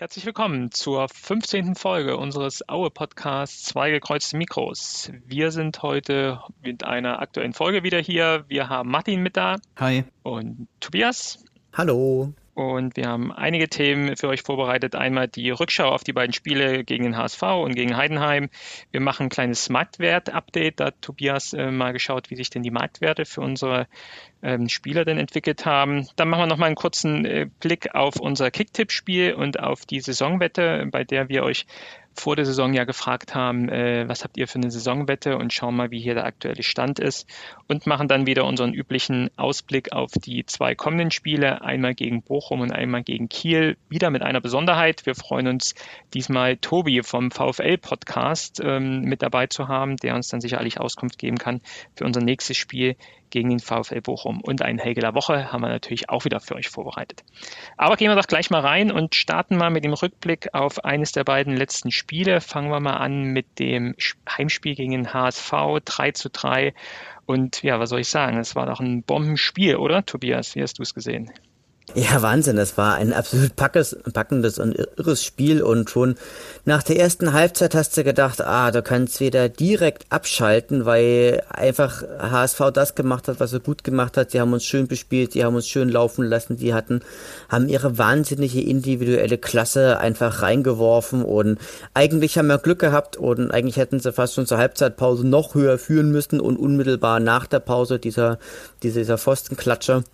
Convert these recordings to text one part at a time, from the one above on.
herzlich willkommen zur 15. Folge unseres Aue-Podcasts Zwei gekreuzte Mikros. Wir sind heute mit einer aktuellen Folge wieder hier. Wir haben Martin mit da. Hi. Und Tobias. Hallo. Und wir haben einige Themen für euch vorbereitet. Einmal die Rückschau auf die beiden Spiele gegen den HSV und gegen Heidenheim. Wir machen ein kleines Marktwert-Update. Da hat Tobias mal geschaut, wie sich denn die Marktwerte für unsere Spieler denn entwickelt haben. Dann machen wir nochmal einen kurzen Blick auf unser Kicktipp-Spiel und auf die Saisonwette, bei der wir euch vor der Saison ja gefragt haben, was habt ihr für eine Saisonwette, und schauen mal, wie hier der aktuelle Stand ist, und machen dann wieder unseren üblichen Ausblick auf die zwei kommenden Spiele, einmal gegen Bochum und einmal gegen Kiel, wieder mit einer Besonderheit. Wir freuen uns diesmal Tobi vom VfL-Podcast mit dabei zu haben, der uns dann sicherlich Auskunft geben kann für unser nächstes Spiel gegen den VfL Bochum. Und einen Helge der Woche haben wir natürlich auch wieder für euch vorbereitet. Aber gehen wir doch gleich mal rein und starten mal mit dem Rückblick auf eines der beiden letzten Spiele. Fangen wir mal an mit dem Heimspiel gegen den HSV, 3:3. Und ja, was soll ich sagen? Es war doch ein Bombenspiel, oder, Tobias? Wie hast du es gesehen? Ja, Wahnsinn, das war ein absolut packendes und irres Spiel, und schon nach der ersten Halbzeit hast du gedacht, du kannst wieder direkt abschalten, weil einfach HSV das gemacht hat, was er gut gemacht hat. Die haben uns schön bespielt, die haben uns schön laufen lassen, haben ihre wahnsinnige individuelle Klasse einfach reingeworfen, und eigentlich haben wir Glück gehabt, und eigentlich hätten sie fast schon zur Halbzeitpause noch höher führen müssen, und unmittelbar nach der Pause dieser Pfostenklatscher.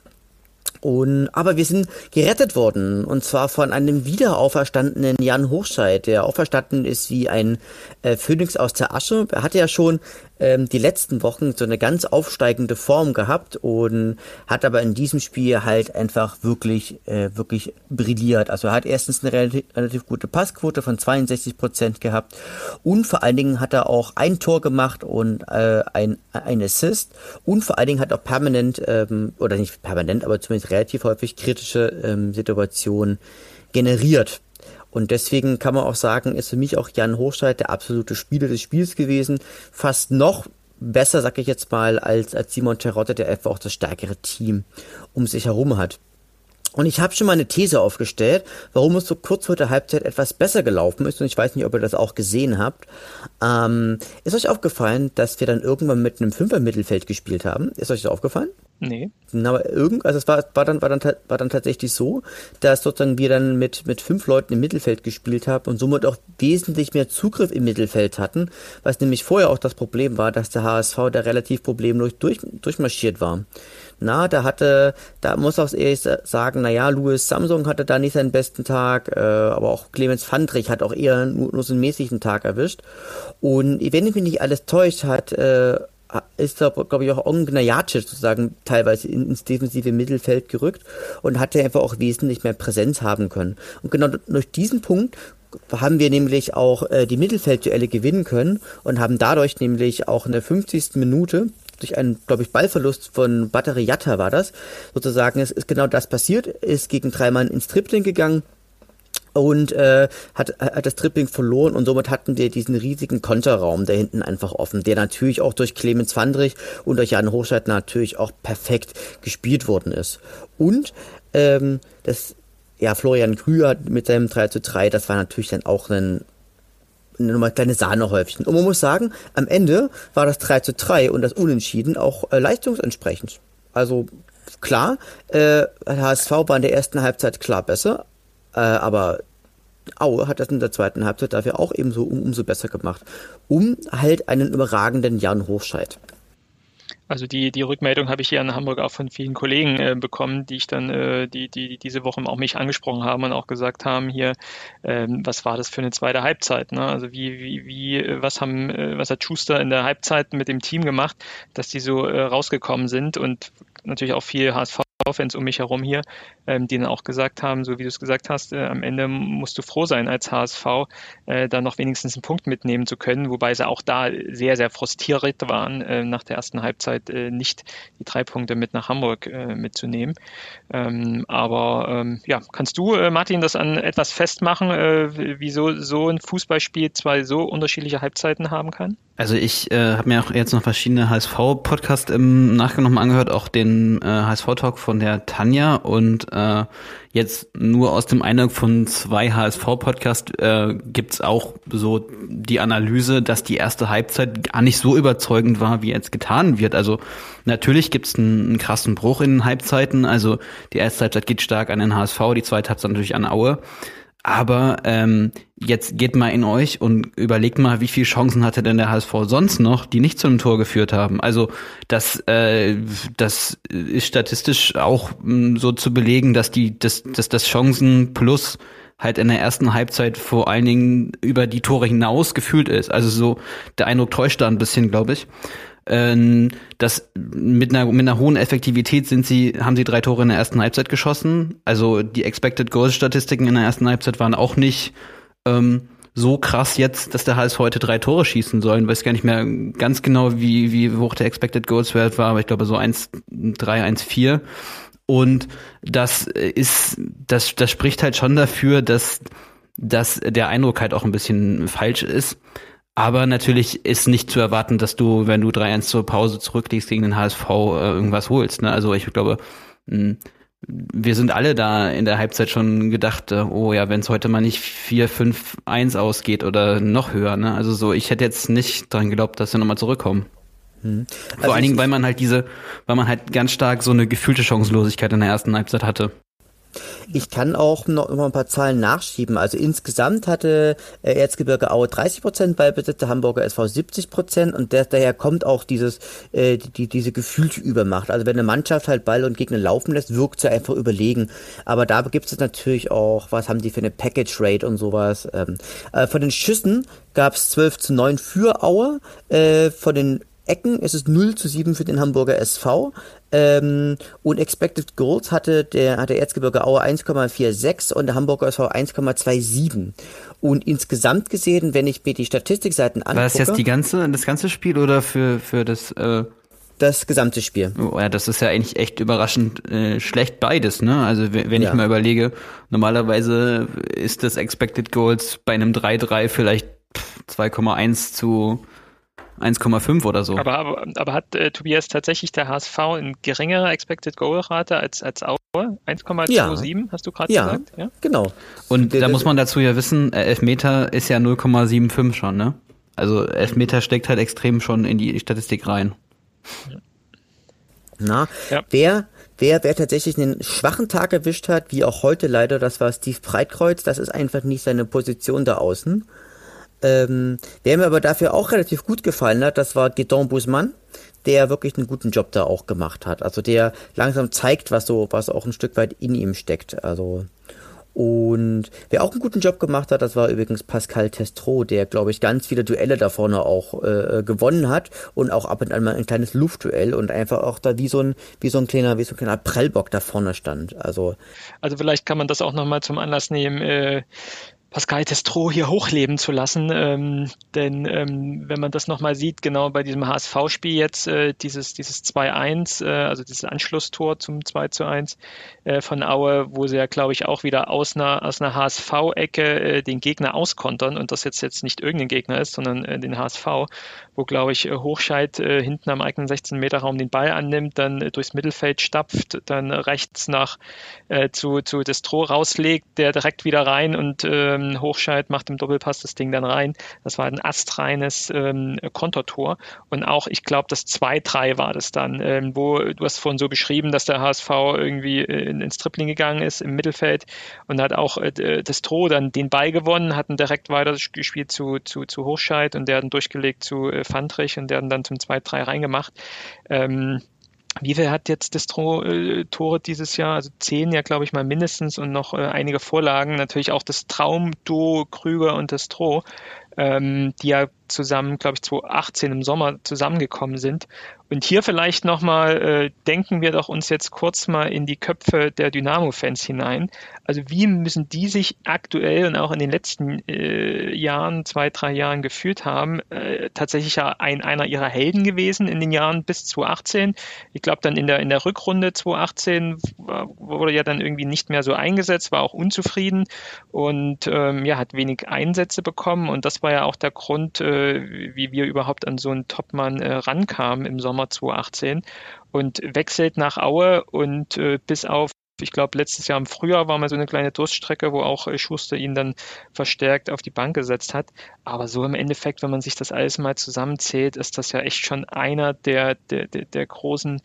Aber wir sind gerettet worden, und zwar von einem wiederauferstandenen Jan Hochscheid, der auferstanden ist wie ein Phönix aus der Asche. Er hatte ja schon die letzten Wochen so eine ganz aufsteigende Form gehabt und hat aber in diesem Spiel halt einfach wirklich brilliert. Also er hat erstens eine relativ gute Passquote von 62% gehabt, und vor allen Dingen hat er auch ein Tor gemacht und ein Assist, und vor allen Dingen hat er auch permanent, oder nicht permanent, aber zumindest relativ häufig kritische Situationen generiert. Und deswegen kann man auch sagen, ist für mich auch Jan Hochscheid der absolute Spieler des Spiels gewesen. Fast noch besser, sag ich jetzt mal, als Simon Terodde, der einfach auch das stärkere Team um sich herum hat. Und ich habe schon mal eine These aufgestellt, warum es so kurz vor der Halbzeit etwas besser gelaufen ist. Und ich weiß nicht, ob ihr das auch gesehen habt. Ist euch aufgefallen, dass wir dann irgendwann mit einem Fünfer-Mittelfeld gespielt haben? Ist euch das aufgefallen? Nee. Aber es war dann tatsächlich so, dass sozusagen wir dann mit 5 Leuten im Mittelfeld gespielt haben und somit auch wesentlich mehr Zugriff im Mittelfeld hatten, was nämlich vorher auch das Problem war, dass der HSV da relativ problemlos durchmarschiert war. Da muss auch ehrlich sagen, Louis Samsung hatte da nicht seinen besten Tag, aber auch Clemens Fandrich hat auch eher nur so einen mäßigen Tag erwischt. Und wenn mich nicht alles täuscht, ist da, glaube ich, auch Gnjajic sozusagen teilweise ins defensive Mittelfeld gerückt und hatte einfach auch wesentlich mehr Präsenz haben können. Und genau durch diesen Punkt haben wir nämlich auch die Mittelfeldduelle gewinnen können und haben dadurch nämlich auch in der 50. Minute durch einen, glaube ich, Ballverlust von Battery Jatta war das, sozusagen, es ist genau das passiert, ist gegen 3 Mann ins Dribbling gegangen und hat das Dribbling verloren, und somit hatten wir diesen riesigen Konterraum da hinten einfach offen, der natürlich auch durch Clemens Fandrich und durch Jan Hochscheid natürlich auch perfekt gespielt worden ist. Und Florian Krüger mit seinem 3:3, das war natürlich dann auch nochmal kleine Sahnehäufchen. Und man muss sagen, am Ende war das 3:3 und das Unentschieden auch leistungsentsprechend. Also klar, HSV war in der ersten Halbzeit klar besser, aber Aue hat das in der zweiten Halbzeit dafür auch ebenso umso besser gemacht. Halt einen überragenden Jan Hochscheid. Also die Rückmeldung habe ich hier in Hamburg auch von vielen Kollegen bekommen, die ich dann, die diese Woche auch mich angesprochen haben und auch gesagt haben, hier, was war das für eine zweite Halbzeit, ne? Also was hat Schuster in der Halbzeit mit dem Team gemacht, dass die so rausgekommen sind, und natürlich auch viel HSV-Fans um mich herum hier, die dann auch gesagt haben, so wie du es gesagt hast, am Ende musst du froh sein als HSV, da noch wenigstens einen Punkt mitnehmen zu können, wobei sie auch da sehr, sehr frustriert waren, nach der ersten Halbzeit nicht die 3 Punkte mit nach Hamburg mitzunehmen. Kannst du, Martin, das an etwas festmachen, wieso so ein Fußballspiel zwei so unterschiedliche Halbzeiten haben kann? Also ich habe mir auch jetzt noch verschiedene HSV-Podcasts im Nachgang nochmal angehört, auch den HSV-Talk von von der Tanja und jetzt nur aus dem Eindruck von 2 HSV-Podcasts gibt's auch so die Analyse, dass die erste Halbzeit gar nicht so überzeugend war, wie jetzt getan wird. Also natürlich gibt's einen krassen Bruch in den Halbzeiten. Also die erste Halbzeit geht stark an den HSV, die zweite Halbzeit natürlich an Aue. Aber jetzt geht mal in euch und überlegt mal, wie viele Chancen hatte denn der HSV sonst noch, die nicht zu einem Tor geführt haben. Also das ist statistisch auch so zu belegen, dass das Chancen plus halt in der ersten Halbzeit vor allen Dingen über die Tore hinaus gefühlt ist. Also so der Eindruck täuscht da ein bisschen, glaube ich. Das mit einer hohen Effektivität haben sie 3 Tore in der ersten Halbzeit geschossen. Also die Expected Goals Statistiken in der ersten Halbzeit waren auch nicht so krass jetzt, dass der HSV heute 3 Tore schießen soll. Ich weiß gar nicht mehr ganz genau, wie hoch der Expected Goals Wert war, aber ich glaube so 1,3, 1,4. Und das spricht halt schon dafür, dass der Eindruck halt auch ein bisschen falsch ist. Aber natürlich ist nicht zu erwarten, dass du, wenn du 3-1 zur Pause zurückliegst gegen den HSV, irgendwas holst. Ne? Also ich glaube, wir sind alle da in der Halbzeit schon gedacht, oh ja, wenn es heute mal nicht 4-5-1 ausgeht oder noch höher. Ne? Also so, ich hätte jetzt nicht dran geglaubt, dass wir nochmal zurückkommen. Also vor allen Dingen, weil man halt ganz stark so eine gefühlte Chancenlosigkeit in der ersten Halbzeit hatte. Ich kann auch noch immer ein paar Zahlen nachschieben. Also insgesamt hatte Erzgebirge Aue 30% Ballbesitz, der Hamburger SV 70% und daher kommt auch diese gefühlte Übermacht. Also wenn eine Mannschaft halt Ball und Gegner laufen lässt, wirkt sie einfach überlegen. Aber da gibt es natürlich auch, was haben die für eine Package Rate und sowas. Von den Schüssen gab es 12:9 für Aue. Von den Ecken ist es 0:7 für den Hamburger SV. Und Expected Goals hatte der Erzgebirge Aue 1,46 und der Hamburger SV 1,27. Und insgesamt gesehen, wenn ich mir die Statistikseiten angucke... War das jetzt das ganze Spiel oder für das... Das gesamte Spiel. Oh, ja, das ist ja eigentlich echt überraschend schlecht beides, ne? Also wenn ich mal überlege, normalerweise ist das Expected Goals bei einem 3-3 vielleicht 2,1 zu 1,5 oder so. Aber hat Tobias tatsächlich der HSV eine geringere Expected Goal Rate als Aue? 1,27 hast du gerade gesagt? Ja, genau. Und da muss man dazu ja wissen, Elfmeter ist ja 0,75 schon, ne? Also Elfmeter steckt halt extrem schon in die Statistik rein. Na, ja. Wer tatsächlich einen schwachen Tag erwischt hat, wie auch heute leider, das war Steve Breitkreuz, das ist einfach nicht seine Position da außen. Wer mir aber dafür auch relativ gut gefallen hat, das war Guedon Bouzman, der wirklich einen guten Job da auch gemacht hat. Also der langsam zeigt, was auch ein Stück weit in ihm steckt. Also und wer auch einen guten Job gemacht hat, das war übrigens Pascal Testreau, der, glaube ich, ganz viele Duelle da vorne auch gewonnen hat und auch ab und an mal ein kleines Luftduell und einfach auch da wie so ein kleiner Prellbock da vorne stand. Also vielleicht kann man das auch nochmal zum Anlass nehmen, Pascal Testreau hier hochleben zu lassen, denn wenn man das nochmal sieht, genau bei diesem HSV-Spiel jetzt, dieses 2-1, also dieses Anschlusstor zum 2-1 von Aue, wo sie ja, glaube ich, auch wieder aus einer HSV-Ecke den Gegner auskontern und das jetzt nicht irgendein Gegner ist, sondern den HSV, wo, glaube ich, Hochscheid hinten am eigenen 16-Meter-Raum den Ball annimmt, dann durchs Mittelfeld stapft, dann rechts zu Testreau rauslegt, der direkt wieder rein und Hochscheid macht im Doppelpass das Ding dann rein. Das war ein astreines Kontertor. Und auch, ich glaube, das 2-3 war das dann, wo du hast vorhin so beschrieben, dass der HSV irgendwie ins Tripling gegangen ist im Mittelfeld und hat auch Testreau dann den Ball gewonnen, hatten direkt weiter gespielt zu Hochscheid und der hat dann durchgelegt zu Fandrich und der hat dann zum 2-3 reingemacht. Wie viel hat jetzt Testreau Tore dieses Jahr? Also 10 ja, glaube ich, mal mindestens und noch einige Vorlagen. Natürlich auch das Traumduo Krüger und Testreau, die ja zusammen, glaube ich, 2018 im Sommer zusammengekommen sind. Und hier vielleicht nochmal, denken wir doch uns jetzt kurz mal in die Köpfe der Dynamo-Fans hinein. Also wie müssen die sich aktuell und auch in den letzten Jahren, 2-3 Jahren gefühlt haben? Tatsächlich ja einer ihrer Helden gewesen in den Jahren bis 2018. Ich glaube dann in der Rückrunde 2018 wurde ja dann irgendwie nicht mehr so eingesetzt, war auch unzufrieden und hat wenig Einsätze bekommen. Und das war ja auch der Grund, wie wir überhaupt an so einen Topmann rankamen im Sommer 2018 und wechselt nach Aue und bis auf, ich glaube, letztes Jahr im Frühjahr war mal so eine kleine Durststrecke, wo auch Schuster ihn dann verstärkt auf die Bank gesetzt hat. Aber so im Endeffekt, wenn man sich das alles mal zusammenzählt, ist das ja echt schon einer der großen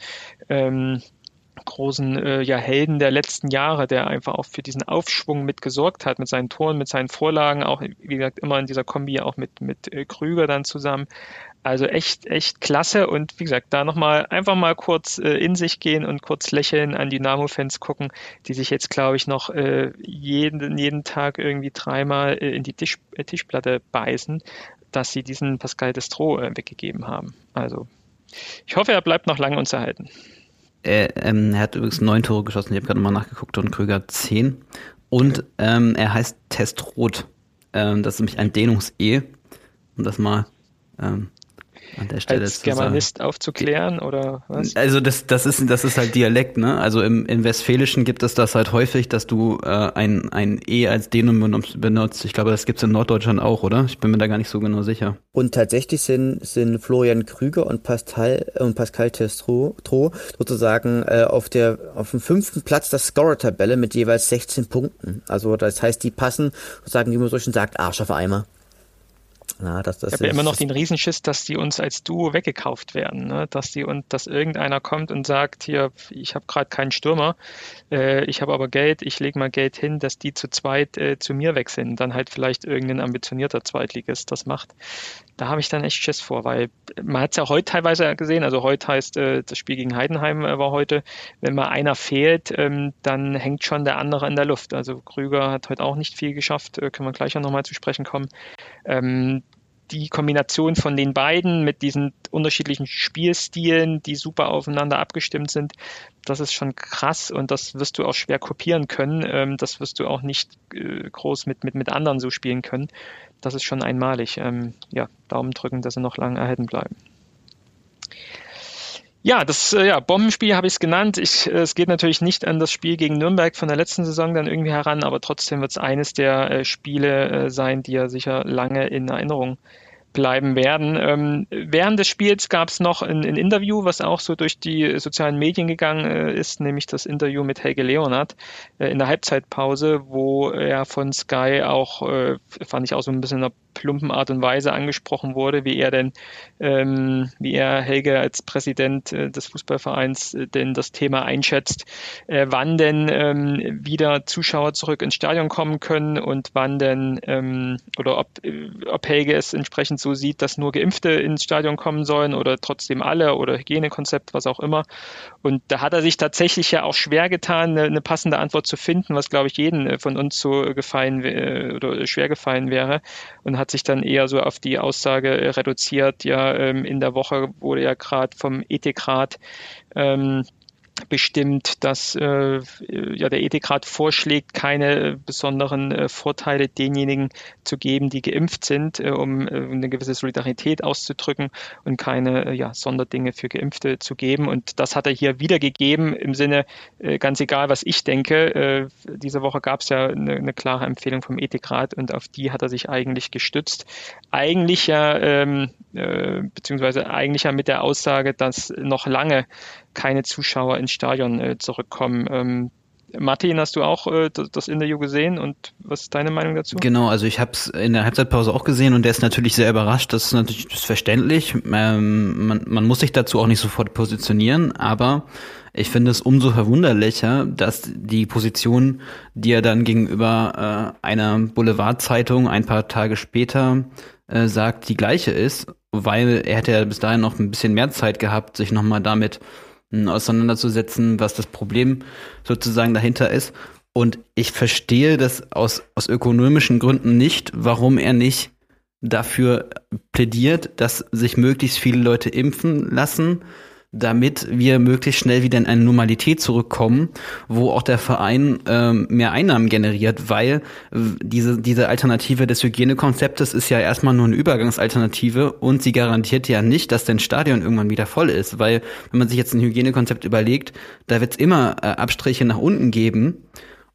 Helden der letzten Jahre, der einfach auch für diesen Aufschwung mit gesorgt hat, mit seinen Toren, mit seinen Vorlagen, auch wie gesagt immer in dieser Kombi auch mit Krüger dann zusammen. Also echt klasse und wie gesagt, da einfach mal kurz in sich gehen und kurz lächeln, an Dynamo-Fans gucken, die sich jetzt, glaube ich, noch jeden Tag irgendwie dreimal in die Tischplatte beißen, dass sie diesen Pascal Destro weggegeben haben. Also ich hoffe, er bleibt noch lange uns erhalten. Er hat übrigens 9 Tore geschossen, ich habe gerade mal nachgeguckt, und Krüger 10. Und er heißt Testroth. Das ist nämlich ein Dehnungs-E, um das mal an der Stelle als Germanist aufzuklären oder was? Also das ist halt Dialekt, ne? Also im Westfälischen gibt es das halt häufig, dass du ein E als Dehnung benutzt. Ich glaube, das gibt's in Norddeutschland auch, oder? Ich bin mir da gar nicht so genau sicher. Und tatsächlich sind Florian Krüger und Pascal Testroth sozusagen auf dem 5. Platz der Scorer-Tabelle mit jeweils 16 Punkten. Also das heißt, die passen sozusagen, wie man so schön sagt, Arsch auf Eimer. Ja, ich habe ja immer noch den Riesenschiss, dass die uns als Duo weggekauft werden, ne? Dass irgendeiner kommt und sagt, hier, ich habe gerade keinen Stürmer, ich habe aber Geld, ich lege mal Geld hin, dass die zu zweit zu mir wechseln, dann halt vielleicht irgendein ambitionierter Zweitligist das macht. Da habe ich dann echt Schiss vor, weil man hat es ja heute teilweise gesehen, also heute heißt, das Spiel gegen Heidenheim war heute, wenn mal einer fehlt, dann hängt schon der andere in der Luft. Also Krüger hat heute auch nicht viel geschafft, können wir gleich auch nochmal zu sprechen kommen. Die Kombination von den beiden mit diesen unterschiedlichen Spielstilen, die super aufeinander abgestimmt sind, das ist schon krass und das wirst du auch schwer kopieren können. Das wirst du auch nicht groß mit anderen so spielen können. Das ist schon einmalig. Daumen drücken, dass sie noch lange erhalten bleiben. Ja, das Bombenspiel habe ich es genannt. Es geht natürlich nicht an das Spiel gegen Nürnberg von der letzten Saison dann irgendwie heran, aber trotzdem wird es eines der Spiele sein, die ja sicher lange in Erinnerung bleiben werden. Während des Spiels gab es noch ein Interview, was auch so durch die sozialen Medien gegangen ist, nämlich das Interview mit Helge Leonhardt in der Halbzeitpause, wo er von Sky auch, fand ich auch so ein bisschen in einer plumpen Art und Weise angesprochen wurde, wie er Helge als Präsident des Fußballvereins denn das Thema einschätzt, wann denn wieder Zuschauer zurück ins Stadion kommen können und wann denn oder ob Helge es entsprechend so sieht, dass nur Geimpfte ins Stadion kommen sollen oder trotzdem alle oder Hygienekonzept, was auch immer. Und da hat er sich tatsächlich ja auch schwer getan, eine passende Antwort zu finden, was glaube ich jeden von uns so oder schwer gefallen wäre, und hat sich dann eher so auf die Aussage reduziert, in der Woche wurde ja gerade vom Ethikrat bestimmt, dass der Ethikrat vorschlägt, keine besonderen Vorteile denjenigen zu geben, die geimpft sind, um eine gewisse Solidarität auszudrücken und keine Sonderdinge für Geimpfte zu geben. Und das hat er hier wiedergegeben im Sinne, ganz egal, was ich denke. Diese Woche gab es ja eine klare Empfehlung vom Ethikrat und auf die hat er sich eigentlich gestützt. Eigentlich eigentlich mit der Aussage, dass noch lange keine Zuschauer ins Stadion zurückkommen. Martin, hast du auch das Interview gesehen und was ist deine Meinung dazu? Genau, also ich habe es in der Halbzeitpause auch gesehen und der ist natürlich sehr überrascht, das ist natürlich verständlich. Man muss sich dazu auch nicht sofort positionieren, aber ich finde es umso verwunderlicher, dass die Position, die er dann gegenüber einer Boulevardzeitung ein paar Tage später sagt, die gleiche ist, weil er hätte ja bis dahin noch ein bisschen mehr Zeit gehabt, sich nochmal damit auseinanderzusetzen, was das Problem sozusagen dahinter ist. Und ich verstehe das aus ökonomischen Gründen nicht, warum er nicht dafür plädiert, dass sich möglichst viele Leute impfen lassen, damit wir möglichst schnell wieder in eine Normalität zurückkommen, wo auch der Verein mehr Einnahmen generiert, weil diese Alternative des Hygienekonzeptes ist ja erstmal nur eine Übergangsalternative und sie garantiert ja nicht, dass dein Stadion irgendwann wieder voll ist, weil wenn man sich jetzt ein Hygienekonzept überlegt, da wird es immer Abstriche nach unten geben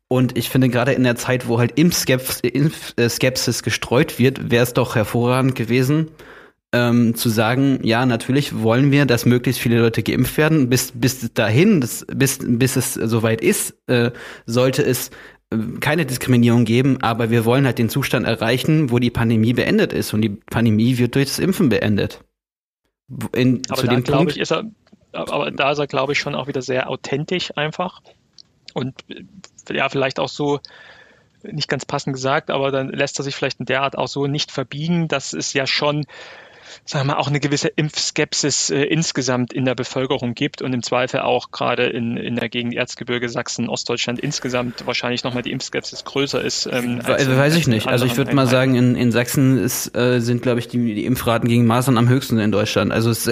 Und ich finde, gerade in der Zeit, wo halt Impfskepsis gestreut wird, wäre es doch hervorragend gewesen, zu sagen, ja, natürlich wollen wir, dass möglichst viele Leute geimpft werden. Bis dahin, bis es soweit ist, sollte es keine Diskriminierung geben, aber wir wollen halt den Zustand erreichen, wo die Pandemie beendet ist. Und die Pandemie wird durch das Impfen beendet. Aber da ist er, glaube ich, schon auch wieder sehr authentisch einfach. Und ja, vielleicht auch so, nicht ganz passend gesagt, aber dann lässt er sich vielleicht in der Art auch so nicht verbiegen. Das ist ja schon, sagen wir mal, auch eine gewisse Impfskepsis insgesamt in der Bevölkerung gibt und im Zweifel auch gerade in der Gegend Erzgebirge, Sachsen, Ostdeutschland insgesamt wahrscheinlich nochmal die Impfskepsis größer ist. Weiß ich nicht. Also ich würde mal sagen, in Sachsen sind, glaube ich, die Impfraten gegen Masern am höchsten in Deutschland. Also es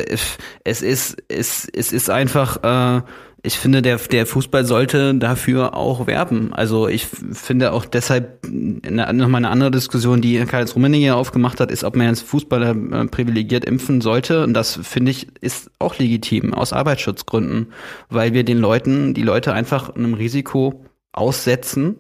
ist einfach, ich finde, der Fußball sollte dafür auch werben. Also ich finde auch deshalb, nochmal eine andere Diskussion, die Karl-Heinz Rummenigge aufgemacht hat, ist, ob man jetzt Fußballer privilegiert impfen sollte. Und das, finde ich, ist auch legitim, aus Arbeitsschutzgründen, weil wir die Leute einfach einem Risiko aussetzen,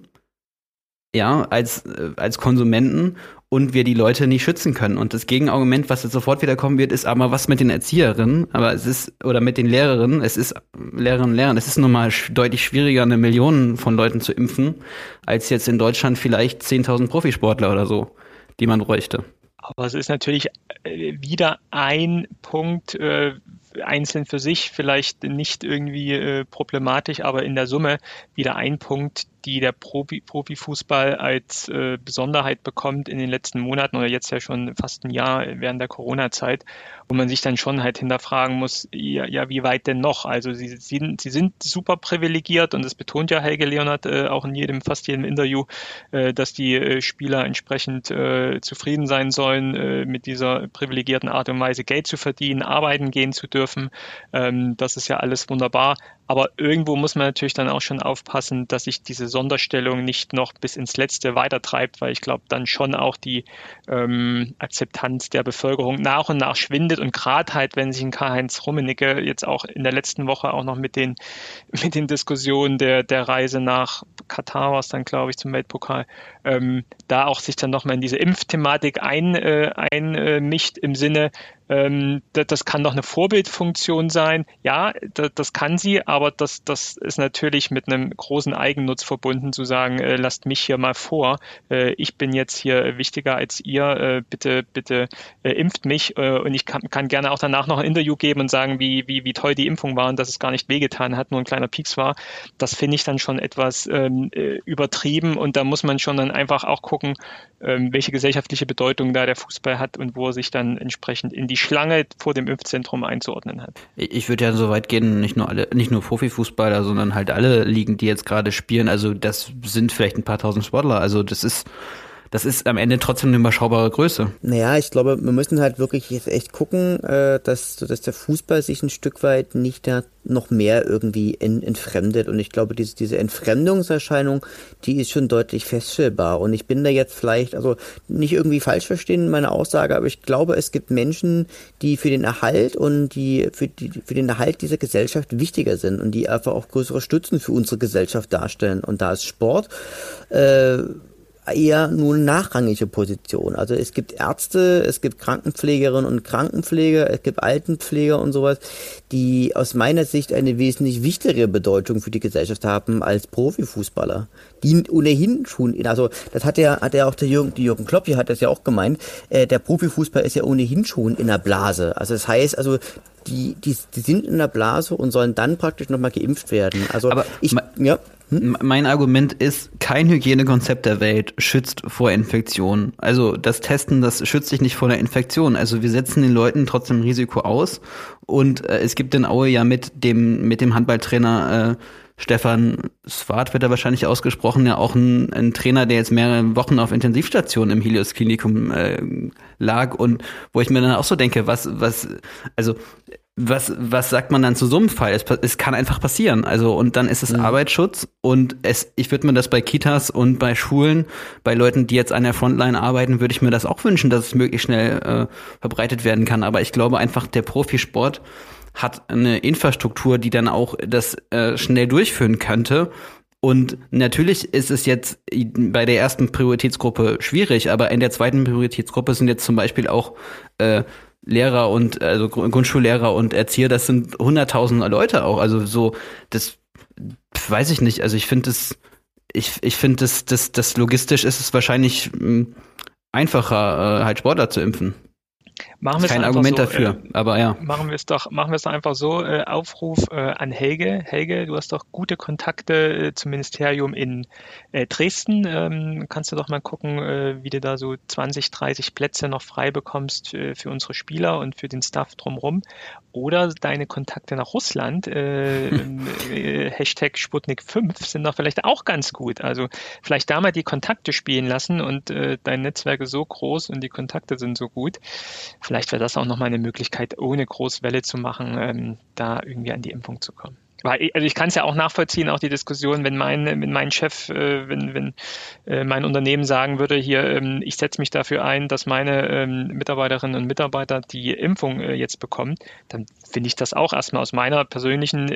ja, als Konsumenten, und wir die Leute nicht schützen können. Und das Gegenargument, was jetzt sofort wieder kommen wird, ist aber was mit den Erzieherinnen, oder mit den Lehrerinnen, es ist nun mal deutlich schwieriger, eine Million von Leuten zu impfen, als jetzt in Deutschland vielleicht 10.000 Profisportler oder so, die man bräuchte. Aber es ist natürlich wieder ein Punkt, einzeln für sich vielleicht nicht irgendwie problematisch, aber in der Summe wieder ein Punkt, die der Profifußball als Besonderheit bekommt in den letzten Monaten oder jetzt ja schon fast ein Jahr während der Corona-Zeit, wo man sich dann schon halt hinterfragen muss, ja, wie weit denn noch? Also sie sind super privilegiert und das betont ja Helge Leonhard auch in fast jedem Interview, dass die Spieler entsprechend zufrieden sein sollen, mit dieser privilegierten Art und Weise Geld zu verdienen, arbeiten gehen zu dürfen. Das ist ja alles wunderbar. Aber irgendwo muss man natürlich dann auch schon aufpassen, dass sich diese Sonderstellung nicht noch bis ins Letzte weitertreibt, weil ich glaube, dann schon auch die Akzeptanz der Bevölkerung nach und nach schwindet. Und gerade halt, wenn sich ein Karl-Heinz Rummenigge jetzt auch in der letzten Woche auch noch mit den Diskussionen der Reise nach Katar, was dann, glaube ich, zum Weltpokal, da auch sich dann nochmal in diese Impfthematik einmischt im Sinne, das kann doch eine Vorbildfunktion sein. Ja, das kann sie, aber das ist natürlich mit einem großen Eigennutz verbunden, zu sagen, lasst mich hier mal vor, ich bin jetzt hier wichtiger als ihr, bitte impft mich, und ich kann gerne auch danach noch ein Interview geben und sagen, wie toll die Impfung war und dass es gar nicht wehgetan hat, nur ein kleiner Pieks war. Das finde ich dann schon etwas übertrieben, und da muss man schon dann einfach auch gucken, welche gesellschaftliche Bedeutung da der Fußball hat und wo er sich dann entsprechend in die Schlange vor dem Impfzentrum einzuordnen hat. Ich würde ja so weit gehen, nicht nur Profifußballer, sondern halt alle Ligen, die jetzt gerade spielen. Also das sind vielleicht ein paar tausend Sportler. Also das ist am Ende trotzdem eine überschaubare Größe. Naja, ich glaube, wir müssen halt wirklich jetzt echt gucken, dass der Fußball sich ein Stück weit nicht da noch mehr irgendwie entfremdet. Und ich glaube, diese Entfremdungserscheinung, die ist schon deutlich feststellbar. Und ich bin da jetzt vielleicht, also nicht irgendwie falsch verstehen, meine Aussage, aber ich glaube, es gibt Menschen, die für den Erhalt und die für den Erhalt dieser Gesellschaft wichtiger sind und die einfach auch größere Stützen für unsere Gesellschaft darstellen. Und da ist Sport eher nur eine nachrangige Position. Also es gibt Ärzte, es gibt Krankenpflegerinnen und Krankenpfleger, es gibt Altenpfleger und sowas, die aus meiner Sicht eine wesentlich wichtigere Bedeutung für die Gesellschaft haben als Profifußballer. Die ohnehin schon, also das hat ja auch der Jürgen Klopp hier hat das ja auch gemeint, der Profifußball ist ja ohnehin schon in der Blase. Also das heißt, also die sind in der Blase und sollen dann praktisch nochmal geimpft werden. Also mein Argument ist, kein Hygienekonzept der Welt schützt vor Infektionen. Also das Testen, das schützt dich nicht vor der Infektion. Also wir setzen den Leuten trotzdem Risiko aus. Und es gibt in Aue ja mit dem Handballtrainer Stefan Swart, wird er wahrscheinlich ausgesprochen, ja auch ein Trainer, der jetzt mehrere Wochen auf Intensivstation im Helios-Klinikum lag, und wo ich mir dann auch so denke, was sagt man dann zu so einem Fall? Es kann einfach passieren. Also, und dann ist es Arbeitsschutz, und ich würde mir das bei Kitas und bei Schulen, bei Leuten, die jetzt an der Frontline arbeiten, würde ich mir das auch wünschen, dass es möglichst schnell verbreitet werden kann. Aber ich glaube einfach, der Profisport hat eine Infrastruktur, die dann auch das schnell durchführen könnte. Und natürlich ist es jetzt bei der ersten Prioritätsgruppe schwierig, aber in der zweiten Prioritätsgruppe sind jetzt zum Beispiel auch Lehrer und also Grundschullehrer und Erzieher, das sind 100.000 Leute auch. Also so, das weiß ich nicht. Also ich finde das logistisch ist es wahrscheinlich einfacher, halt Sportler zu impfen. Machen wir Kein es Argument so, dafür, aber ja. Machen wir es doch einfach so, Aufruf an Helge. Helge, du hast doch gute Kontakte zum Ministerium in Dresden. Kannst du doch mal gucken, wie du da so 20, 30 Plätze noch frei bekommst für unsere Spieler und für den Staff drumherum. Oder deine Kontakte nach Russland, Hashtag Sputnik 5, sind doch vielleicht auch ganz gut. Also vielleicht da mal die Kontakte spielen lassen und dein Netzwerk ist so groß und die Kontakte sind so gut. Vielleicht wäre das auch nochmal eine Möglichkeit, ohne Großwelle zu machen, da irgendwie an die Impfung zu kommen. Weil, also ich kann es ja auch nachvollziehen, auch die Diskussion, wenn mein Chef, wenn mein Unternehmen sagen würde, hier, ich setze mich dafür ein, dass meine Mitarbeiterinnen und Mitarbeiter die Impfung jetzt bekommen, dann finde ich das auch erstmal aus meiner persönlichen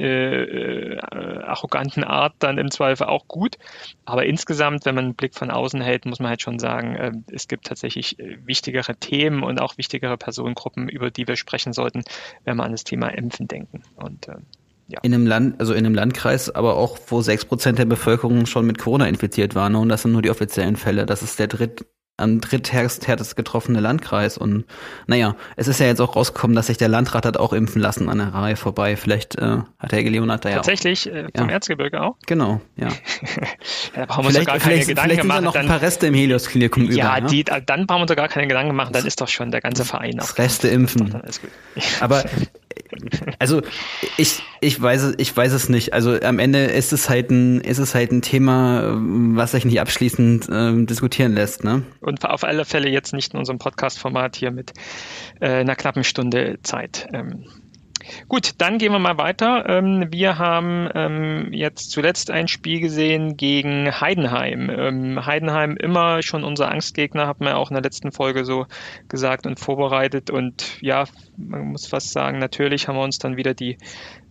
arroganten Art dann im Zweifel auch gut. Aber insgesamt, wenn man einen Blick von außen hält, muss man halt schon sagen, es gibt tatsächlich wichtigere Themen und auch wichtigere Personengruppen, über die wir sprechen sollten, wenn wir an das Thema Impfen denken. Und ja. In einem Landkreis, aber auch, wo 6% der Bevölkerung schon mit Corona infiziert waren, und das sind nur die offiziellen Fälle. Das ist der dritthärtest getroffene Landkreis. Und naja, es ist ja jetzt auch rausgekommen, dass sich der Landrat hat auch impfen lassen an der Reihe vorbei. Vielleicht hat Helge Leonhardt da ja tatsächlich vom Erzgebirge auch? Genau, ja. Da brauchen wir uns doch gar keine Gedanken machen. Vielleicht noch ein paar Reste im Helios-Klinikum über. Ja, dann brauchen wir uns doch gar keine Gedanken machen. Dann ist doch schon der ganze Verein auch. Reste impfen. Dann ist gut. Aber also ich weiß es nicht. Also am Ende ist es halt ein Thema, was sich nicht abschließend diskutieren lässt, ne? Und auf alle Fälle jetzt nicht in unserem Podcast-Format hier mit einer knappen Stunde Zeit. Gut, dann gehen wir mal weiter. Wir haben jetzt zuletzt ein Spiel gesehen gegen Heidenheim. Heidenheim immer schon unser Angstgegner, hat man ja auch in der letzten Folge so gesagt und vorbereitet. Und ja, man muss fast sagen, natürlich haben wir uns dann wieder die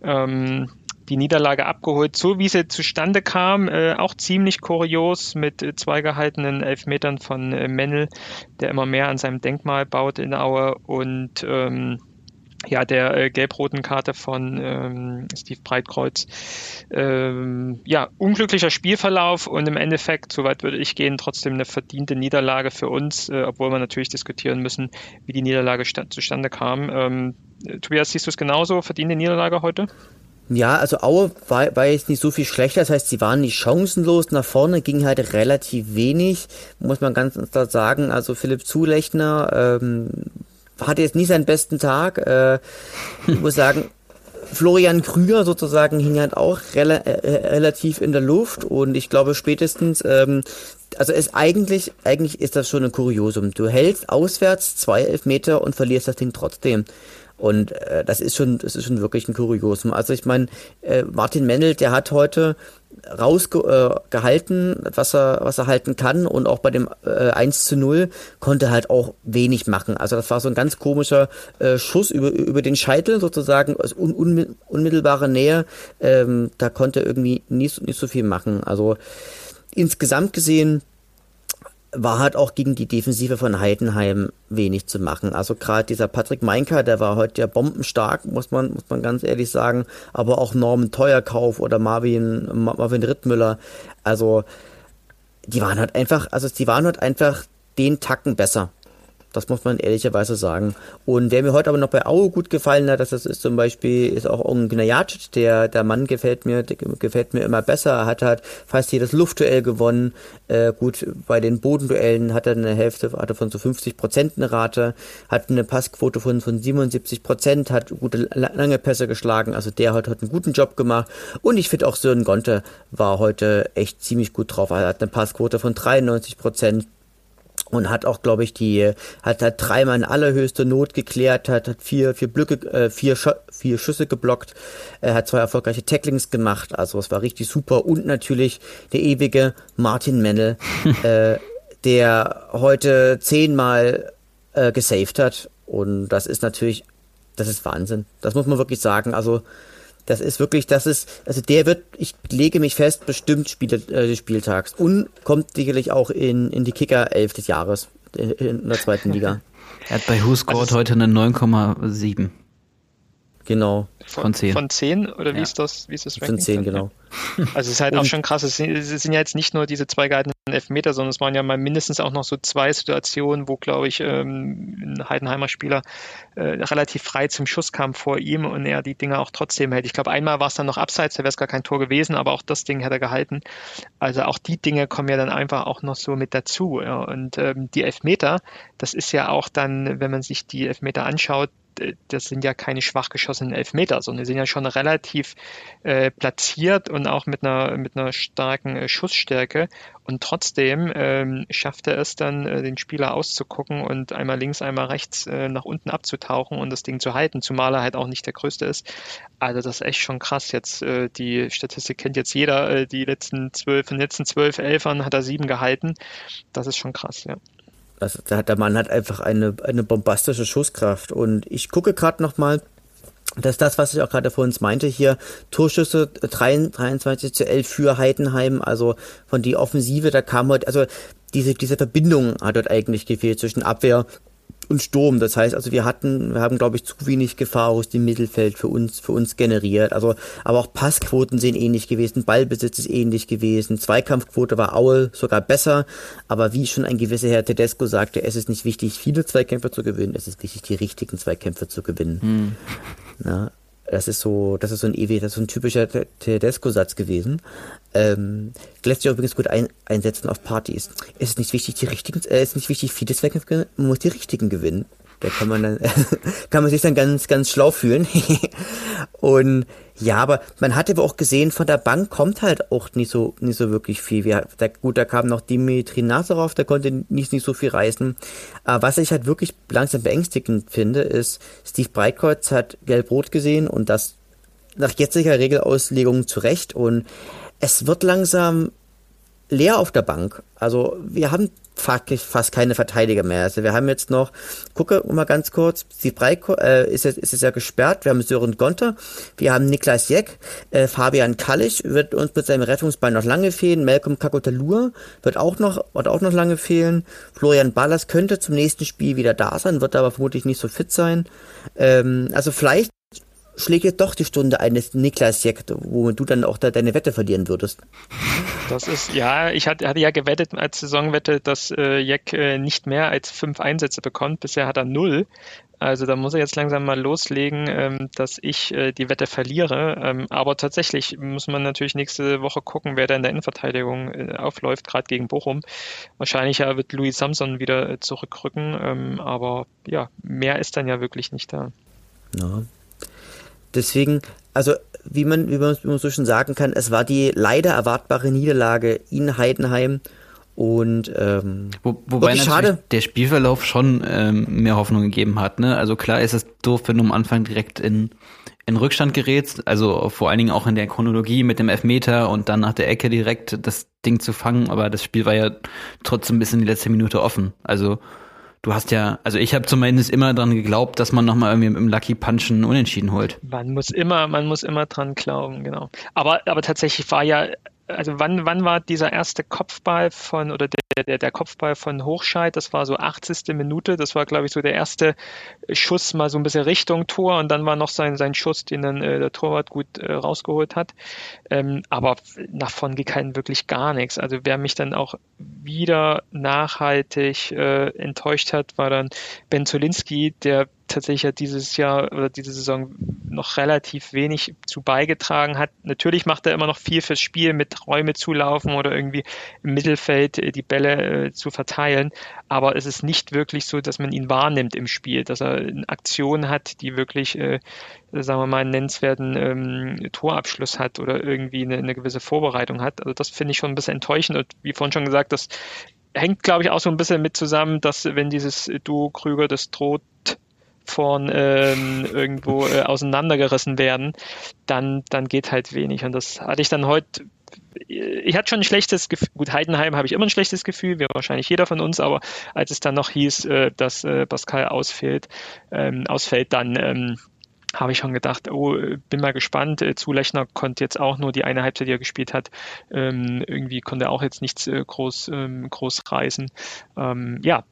Niederlage abgeholt, so wie sie zustande kam, auch ziemlich kurios mit 2 gehaltenen Elfmetern von Mennel, der immer mehr an seinem Denkmal baut in Aue und der gelb-roten Karte von Steve Breitkreuz. Unglücklicher Spielverlauf und im Endeffekt, soweit würde ich gehen, trotzdem eine verdiente Niederlage für uns, obwohl wir natürlich diskutieren müssen, wie die Niederlage zustande kam. Tobias, siehst du es genauso? Verdiente Niederlage heute? Ja, also Aue war jetzt nicht so viel schlechter, das heißt, sie waren nicht chancenlos, nach vorne ging halt relativ wenig, muss man ganz klar sagen. Also Philipp Zulechner hatte jetzt nicht seinen besten Tag. Ich muss sagen, Florian Krüger sozusagen hing halt auch relativ in der Luft und ich glaube spätestens, eigentlich ist das schon ein Kuriosum. Du hältst auswärts 2 Elfmeter und verlierst das Ding trotzdem. Und das ist schon wirklich ein Kuriosum. Also ich meine, Martin Mennel, der hat heute rausgehalten, was er halten kann, und auch bei dem 1:0 konnte halt auch wenig machen. Also das war so ein ganz komischer Schuss über den Scheitel sozusagen, aus unmittelbarer Nähe. Da konnte irgendwie nicht so viel machen. Also insgesamt gesehen war halt auch gegen die Defensive von Heidenheim wenig zu machen. Also gerade dieser Patrick Meinker, der war heute ja bombenstark, muss man ganz ehrlich sagen, aber auch Norman Teuerkauf oder Marvin Rittmüller, also die waren halt einfach den Tacken besser. Das muss man ehrlicherweise sagen. Und wer mir heute aber noch bei Aue gut gefallen hat, das ist zum Beispiel auch Gnajacic, der Mann gefällt mir immer besser. Er hat halt fast jedes Luftduell gewonnen. Gut, bei den Bodenduellen hat er hatte von so 50% eine Rate, hat eine Passquote von 77%, hat gute lange Pässe geschlagen. Also der hat heute einen guten Job gemacht. Und ich finde auch Sören Gonte war heute echt ziemlich gut drauf. Er hat eine Passquote von 93%. Und hat auch, glaube ich, hat 3-mal in allerhöchster Not geklärt, hat 4 Schüsse geblockt, hat 2 erfolgreiche Tacklings gemacht, also es war richtig super. Und natürlich der ewige Martin Mennel, der heute 10-mal gesaved hat, und das ist Wahnsinn. Das muss man wirklich sagen. Also Das ist wirklich, also der wird, ich lege mich fest, bestimmt Spiele des Spieltags und kommt sicherlich auch in die Kicker 11 des Jahres in der zweiten Liga. Er hat bei WhoScored heute eine 9,7. Genau. Von 10. Von 10 oder wie ist das Ranking? Von 10, genau. Also es ist halt auch schon krass. Es sind ja jetzt nicht nur diese 2 gehaltenen Elfmeter, sondern es waren ja mal mindestens auch noch so 2 Situationen, wo, glaube ich, ein Heidenheimer Spieler relativ frei zum Schuss kam vor ihm und er die Dinger auch trotzdem hält. Ich glaube, einmal war es dann noch abseits, da wäre es gar kein Tor gewesen, aber auch das Ding hätte er gehalten. Also auch die Dinge kommen ja dann einfach auch noch so mit dazu. Ja. Und die Elfmeter, das ist ja auch dann, wenn man sich die Elfmeter anschaut, das sind ja keine schwach geschossenen Elfmeter, sondern die sind ja schon relativ platziert und auch mit einer starken Schussstärke. Und trotzdem schafft er es dann, den Spieler auszugucken und einmal links, einmal rechts nach unten abzutauchen und das Ding zu halten, zumal er halt auch nicht der Größte ist. Also das ist echt schon krass. Jetzt die Statistik kennt jetzt jeder. Von den letzten 12 Elfern hat er 7 gehalten. Das ist schon krass, ja. Der Mann hat einfach eine bombastische Schusskraft. Und ich gucke gerade nochmal, dass das, was ich auch gerade vor uns meinte, hier Torschüsse 23:11 für Heidenheim, also von die Offensive, da kam heute, also diese Verbindung hat dort eigentlich gefehlt zwischen Abwehr und Sturm. Das heißt, also wir haben, glaube ich, zu wenig Gefahr aus dem Mittelfeld für uns generiert. Also, aber auch Passquoten sind ähnlich gewesen, Ballbesitz ist ähnlich gewesen, Zweikampfquote war Aue sogar besser, aber wie schon ein gewisser Herr Tedesco sagte, es ist nicht wichtig, viele Zweikämpfe zu gewinnen, es ist wichtig, die richtigen Zweikämpfe zu gewinnen. Ja, das ist so ein typischer Tedesco-Satz gewesen. Lässt sich übrigens gut einsetzen auf Partys. Es ist nicht wichtig, viele Zweikämpfe, man muss die richtigen gewinnen. Da kann man sich dann ganz, ganz schlau fühlen. Und ja, aber man hat aber auch gesehen, von der Bank kommt halt auch nicht so wirklich viel. Da kam noch Dimitri Nazarov, der konnte nicht so viel reißen. Aber was ich halt wirklich langsam beängstigend finde, ist, Steve Breitkreuz hat Gelb-Rot gesehen und das nach jetziger Regelauslegung zurecht. Und es wird langsam leer auf der Bank. Also wir haben fast keine Verteidiger mehr. Also wir haben jetzt noch, gucke mal ganz kurz, Steve Breitkreuz ist jetzt ja gesperrt, wir haben Sören Gonter, wir haben Niklas Jeck, Fabian Kallich wird uns mit seinem Rettungsbein noch lange fehlen, Malcolm Kakotalur wird auch noch lange fehlen, Florian Ballas könnte zum nächsten Spiel wieder da sein, wird aber vermutlich nicht so fit sein. Also vielleicht schlägt jetzt doch die Stunde eines Niklas Jeck, womit du dann auch deine Wette verlieren würdest. Das ist, ja, ich hatte ja gewettet als Saisonwette, dass Jeck nicht mehr als 5 Einsätze bekommt. Bisher hat er 0. Also da muss er jetzt langsam mal loslegen, dass ich die Wette verliere. Aber tatsächlich muss man natürlich nächste Woche gucken, wer da in der Innenverteidigung aufläuft, gerade gegen Bochum. Wahrscheinlich wird Louis Samson wieder zurückrücken. Aber ja, mehr ist dann ja wirklich nicht da. Ja. Deswegen, also wie man so schon sagen kann, es war die leider erwartbare Niederlage in Heidenheim und wobei natürlich schade. Der Spielverlauf schon mehr Hoffnung gegeben hat. Ne? Also klar ist es doof, wenn du am Anfang direkt in Rückstand gerätst, also vor allen Dingen auch in der Chronologie mit dem Elfmeter und dann nach der Ecke direkt das Ding zu fangen, aber das Spiel war ja trotzdem bis in die letzte Minute offen. Also du hast ja, also ich habe zumindest immer dran geglaubt, dass man nochmal irgendwie im Lucky Punch einen Unentschieden holt. Man muss immer dran glauben, genau. Aber tatsächlich war ja, also wann war dieser erste Kopfball oder der Kopfball von Hochscheid, das war so 80. Minute, das war, glaube ich, so der erste Schuss mal so ein bisschen Richtung Tor und dann war noch sein Schuss, den dann der Torwart gut rausgeholt hat. Aber nach vorn ging halt wirklich gar nichts. Also wer mich dann auch wieder nachhaltig enttäuscht hat, war dann Ben Zolinski, der tatsächlich ja dieses Jahr oder diese Saison noch relativ wenig zu beigetragen hat. Natürlich macht er immer noch viel fürs Spiel mit Räume zulaufen oder irgendwie im Mittelfeld die Bälle zu verteilen, aber es ist nicht wirklich so, dass man ihn wahrnimmt im Spiel, dass er eine Aktion hat, die wirklich, sagen wir mal, einen nennenswerten Torabschluss hat oder irgendwie eine gewisse Vorbereitung hat. Also das finde ich schon ein bisschen enttäuschend und wie vorhin schon gesagt, das hängt, glaube ich, auch so ein bisschen mit zusammen, dass wenn dieses Duo Krüger das droht, vorn irgendwo auseinandergerissen werden, dann geht halt wenig. Und das hatte ich dann heute, ich hatte schon ein schlechtes Gefühl, gut, Heidenheim habe ich immer ein schlechtes Gefühl, wie wahrscheinlich jeder von uns, aber als es dann noch hieß, dass Pascal ausfällt, dann habe ich schon gedacht, oh, bin mal gespannt. Zulechner konnte jetzt auch nur die eine Halbzeit, die er gespielt hat. Irgendwie konnte er auch jetzt nichts groß reißen. Ja,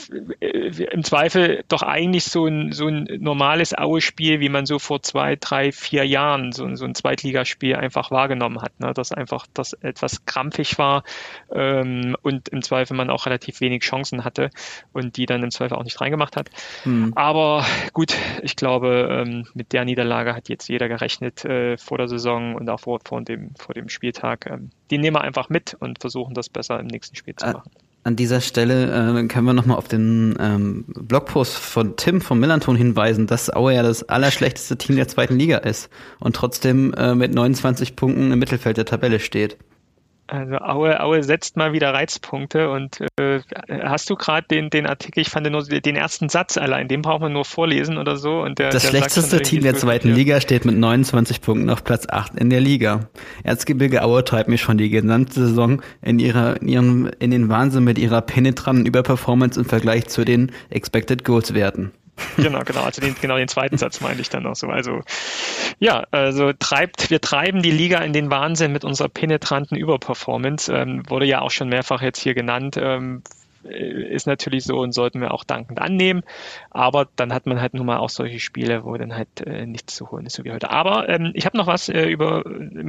im Zweifel doch eigentlich so ein normales Aue-Spiel, wie man so vor 2, 3, 4 Jahren so ein Zweitligaspiel einfach wahrgenommen hat. Ne? Dass einfach das etwas krampfig war und im Zweifel man auch relativ wenig Chancen hatte und die dann im Zweifel auch nicht reingemacht hat. Aber gut, ich glaube, mit der Niederlage hat jetzt jeder gerechnet vor der Saison und auch vor dem Spieltag. Die nehmen wir einfach mit und versuchen das besser im nächsten Spiel zu machen. An dieser Stelle können wir nochmal auf den Blogpost von Tim vom Millanton hinweisen, dass Aue ja das allerschlechteste Team der zweiten Liga ist und trotzdem mit 29 Punkten im Mittelfeld der Tabelle steht. Also Aue setzt mal wieder Reizpunkte und hast du gerade den Artikel, ich fand nur den ersten Satz allein, den braucht man nur vorlesen oder so. Und das schlechteste Team der zweiten Liga steht mit 29 Punkten auf Platz 8 in der Liga. Erzgebirge Aue treibt mich schon die gesamte Saison in den Wahnsinn mit ihrer penetranten Überperformance im Vergleich zu den Expected Goals Werten. Genau, also den zweiten Satz meinte ich dann noch so. Also ja, wir treiben die Liga in den Wahnsinn mit unserer penetranten Überperformance. Wurde ja auch schon mehrfach jetzt hier genannt. Ist natürlich so und sollten wir auch dankend annehmen. Aber dann hat man halt nun mal auch solche Spiele, wo dann halt nichts zu holen ist, so wie heute. Aber ich habe noch was, über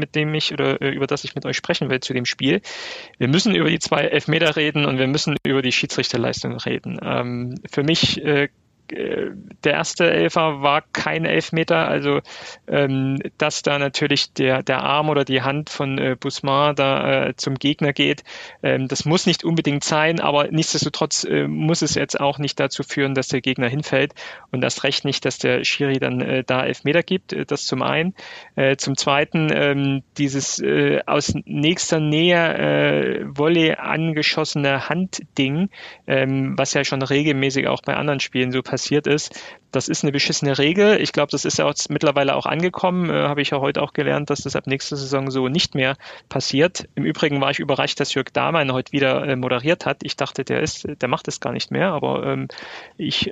das ich mit euch sprechen will zu dem Spiel. Wir müssen über die 2 Elfmeter reden und wir müssen über die Schiedsrichterleistung reden. Für mich der erste Elfer war kein Elfmeter, also dass da natürlich der Arm oder die Hand von Bousmar da zum Gegner geht, das muss nicht unbedingt sein, aber nichtsdestotrotz muss es jetzt auch nicht dazu führen, dass der Gegner hinfällt und erst recht nicht, dass der Schiri dann da Elfmeter gibt, das zum einen. Zum zweiten dieses aus nächster Nähe Volley angeschossene Handding, was ja schon regelmäßig auch bei anderen Spielen so passiert ist. Das ist eine beschissene Regel. Ich glaube, das ist ja auch mittlerweile auch angekommen. Habe ich ja heute auch gelernt, dass das ab nächster Saison so nicht mehr passiert. Im Übrigen war ich überrascht, dass Jörg Dahmann heute wieder moderiert hat. Ich dachte, der macht es gar nicht mehr, aber ich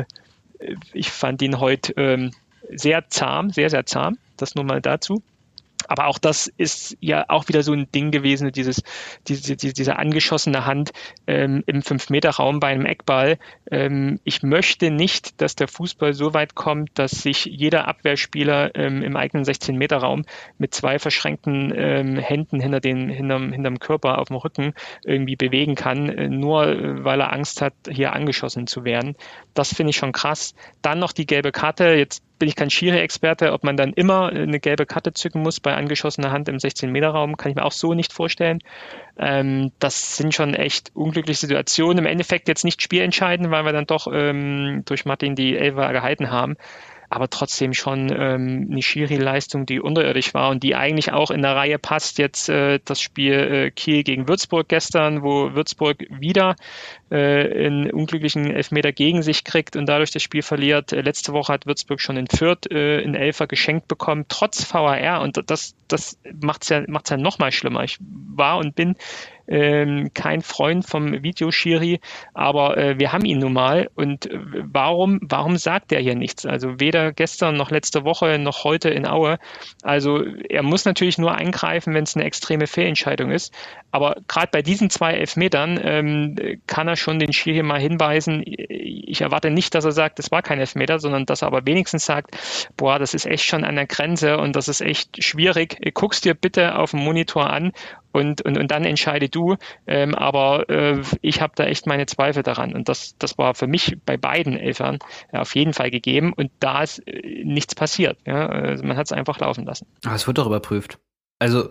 fand ihn heute sehr zahm, sehr, sehr zahm. Das nur mal dazu. Aber auch das ist ja auch wieder so ein Ding gewesen, diese angeschossene Hand im 5-Meter-Raum bei einem Eckball. Ich möchte nicht, dass der Fußball so weit kommt, dass sich jeder Abwehrspieler im eigenen 16-Meter-Raum mit 2 verschränkten Händen hinterm Körper auf dem Rücken irgendwie bewegen kann, nur weil er Angst hat, hier angeschossen zu werden. Das finde ich schon krass. Dann noch die gelbe Karte. Jetzt bin ich kein Schiri-Experte, ob man dann immer eine gelbe Karte zücken muss bei angeschossener Hand im 16-Meter-Raum, kann ich mir auch so nicht vorstellen. Das sind schon echt unglückliche Situationen. Im Endeffekt jetzt nicht spielentscheidend, weil wir dann doch durch Martin die Elfer gehalten haben. Aber trotzdem schon eine Schiri-Leistung, die unterirdisch war und die eigentlich auch in der Reihe passt. Jetzt das Spiel Kiel gegen Würzburg gestern, wo Würzburg wieder einen unglücklichen Elfmeter gegen sich kriegt und dadurch das Spiel verliert. Letzte Woche hat Würzburg schon in Fürth einen Elfer geschenkt bekommen, trotz VAR. Und das macht's ja noch mal schlimmer. Ich war und bin kein Freund vom Videoschiri, aber wir haben ihn nun mal und warum sagt er hier nichts? Also weder gestern noch letzte Woche noch heute in Aue. Also er muss natürlich nur eingreifen, wenn es eine extreme Fehlentscheidung ist, aber gerade bei diesen 2 Elfmetern kann er schon den Schiri mal hinweisen. Ich erwarte nicht, dass er sagt, es war kein Elfmeter, sondern dass er aber wenigstens sagt, boah, das ist echt schon an der Grenze und das ist echt schwierig. Guck's dir bitte auf dem Monitor an und dann entscheide du. Aber ich habe da echt meine Zweifel daran. Und das war für mich bei beiden Elfern auf jeden Fall gegeben. Und da ist nichts passiert. Ja? Also man hat es einfach laufen lassen. Aber es wird doch überprüft. Also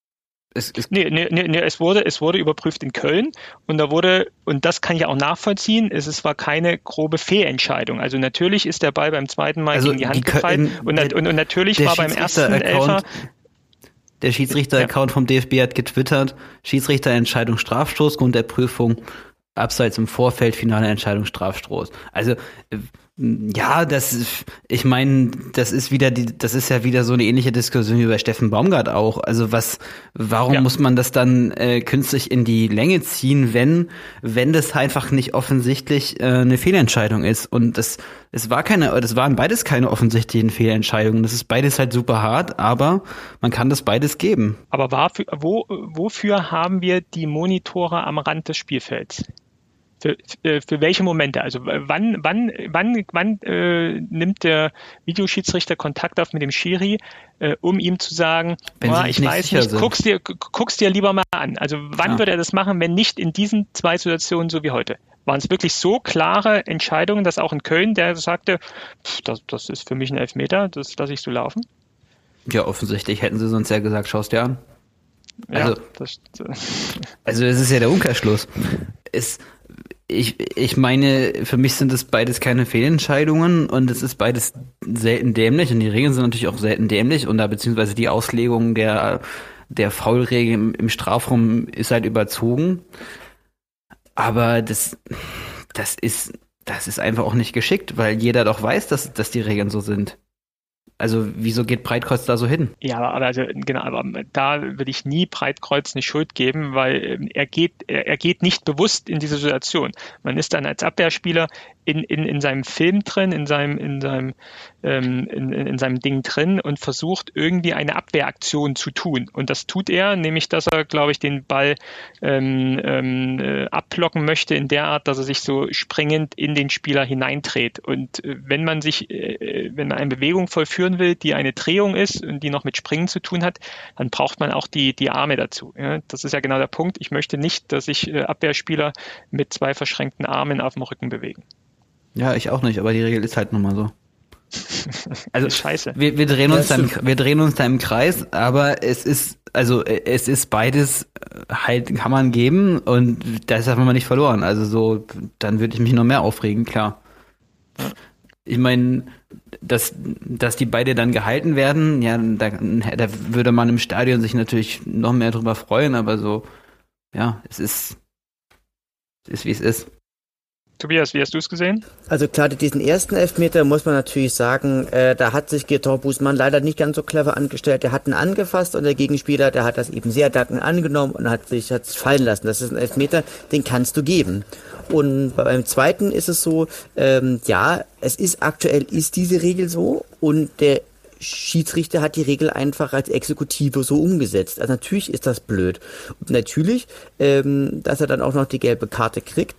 Nee, es wurde überprüft in Köln und das kann ich auch nachvollziehen, es war keine grobe Fehlentscheidung. Also natürlich ist der Ball beim zweiten Mal gegen die Hand gefallen und natürlich war beim ersten Elfer. Der Schiedsrichter-Account vom DFB hat getwittert, Schiedsrichterentscheidung Strafstoß, Grund der Prüfung, Abseits im Vorfeld, finale Entscheidung Strafstoß. Also Ja, ich meine, das ist ja wieder so eine ähnliche Diskussion wie bei Steffen Baumgart auch. Also warum muss man das dann künstlich in die Länge ziehen, wenn das einfach nicht offensichtlich eine Fehlentscheidung ist? Und das waren beides keine offensichtlichen Fehlentscheidungen. Das ist beides halt super hart, aber man kann das beides geben. Aber wofür haben wir die Monitore am Rand des Spielfelds? Für welche Momente? Also wann nimmt der Videoschiedsrichter Kontakt auf mit dem Schiri, um ihm zu sagen, ich weiß nicht, guck's dir lieber mal an. Also wann würde er das machen, wenn nicht in diesen zwei Situationen so wie heute? Waren es wirklich so klare Entscheidungen, dass auch in Köln der sagte, das ist für mich ein Elfmeter, das lasse ich so laufen? Ja, offensichtlich hätten sie sonst ja gesagt, schau's dir an. Ja, also es ist ja der Umkehrschluss. Ich meine, für mich sind es beides keine Fehlentscheidungen und es ist beides selten dämlich und die Regeln sind natürlich auch selten dämlich und da beziehungsweise die Auslegung der Foulregel im Strafraum ist halt überzogen. Aber das ist einfach auch nicht geschickt, weil jeder doch weiß, dass die Regeln so sind. Also wieso geht Breitkreuz da so hin? Ja, aber da würde ich nie Breitkreuz eine Schuld geben, weil er geht nicht bewusst in diese Situation. Man ist dann als Abwehrspieler in seinem Film drin, in seinem Ding drin und versucht irgendwie eine Abwehraktion zu tun. Und das tut er, nämlich dass er, glaube ich, den Ball abblocken möchte in der Art, dass er sich so springend in den Spieler hineindreht. Und wenn man eine Bewegung vollführen will, die eine Drehung ist und die noch mit Springen zu tun hat, dann braucht man auch die Arme dazu. Ja? Das ist ja genau der Punkt. Ich möchte nicht, dass sich Abwehrspieler mit zwei verschränkten Armen auf dem Rücken bewegen. Ja, ich auch nicht, aber die Regel ist halt nun mal so. Also scheiße. Wir drehen uns da im Kreis, aber es ist beides halt, kann man geben und das hat man nicht verloren. Also so, dann würde ich mich noch mehr aufregen, klar. Ich meine, dass die beide dann gehalten werden, ja, da würde man im Stadion sich natürlich noch mehr drüber freuen, aber so, ja, es ist wie es ist. Tobias, wie hast du es gesehen? Also klar, diesen ersten Elfmeter muss man natürlich sagen, da hat sich Getor Bußmann leider nicht ganz so clever angestellt. Der hat ihn angefasst und der Gegenspieler, der hat das eben sehr dankend angenommen und hat es fallen lassen. Das ist ein Elfmeter, den kannst du geben. Und beim zweiten ist es so, aktuell ist diese Regel so und der Schiedsrichter hat die Regel einfach als Exekutive so umgesetzt. Also natürlich ist das blöd. Und natürlich, dass er dann auch noch die gelbe Karte kriegt,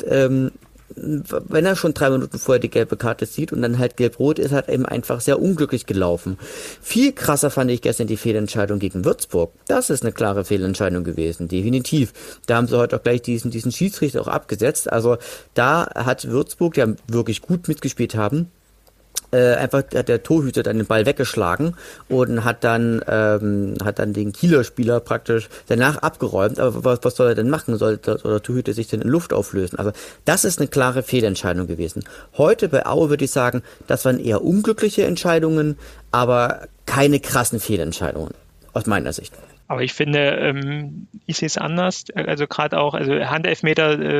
wenn er schon 3 Minuten vorher die gelbe Karte sieht und dann halt gelb-rot ist, hat er eben einfach sehr unglücklich gelaufen. Viel krasser fand ich gestern die Fehlentscheidung gegen Würzburg. Das ist eine klare Fehlentscheidung gewesen, definitiv. Da haben sie heute auch gleich diesen Schiedsrichter auch abgesetzt. Also da hat Würzburg, die wirklich gut mitgespielt haben, einfach hat der Torhüter dann den Ball weggeschlagen und hat dann den Kieler Spieler praktisch danach abgeräumt. Aber was soll er denn machen? Soll der Torhüter sich denn in Luft auflösen? Also das ist eine klare Fehlentscheidung gewesen. Heute bei Aue würde ich sagen, das waren eher unglückliche Entscheidungen, aber keine krassen Fehlentscheidungen aus meiner Sicht. Aber ich finde, ich sehe es anders. Also gerade auch, Handelfmeter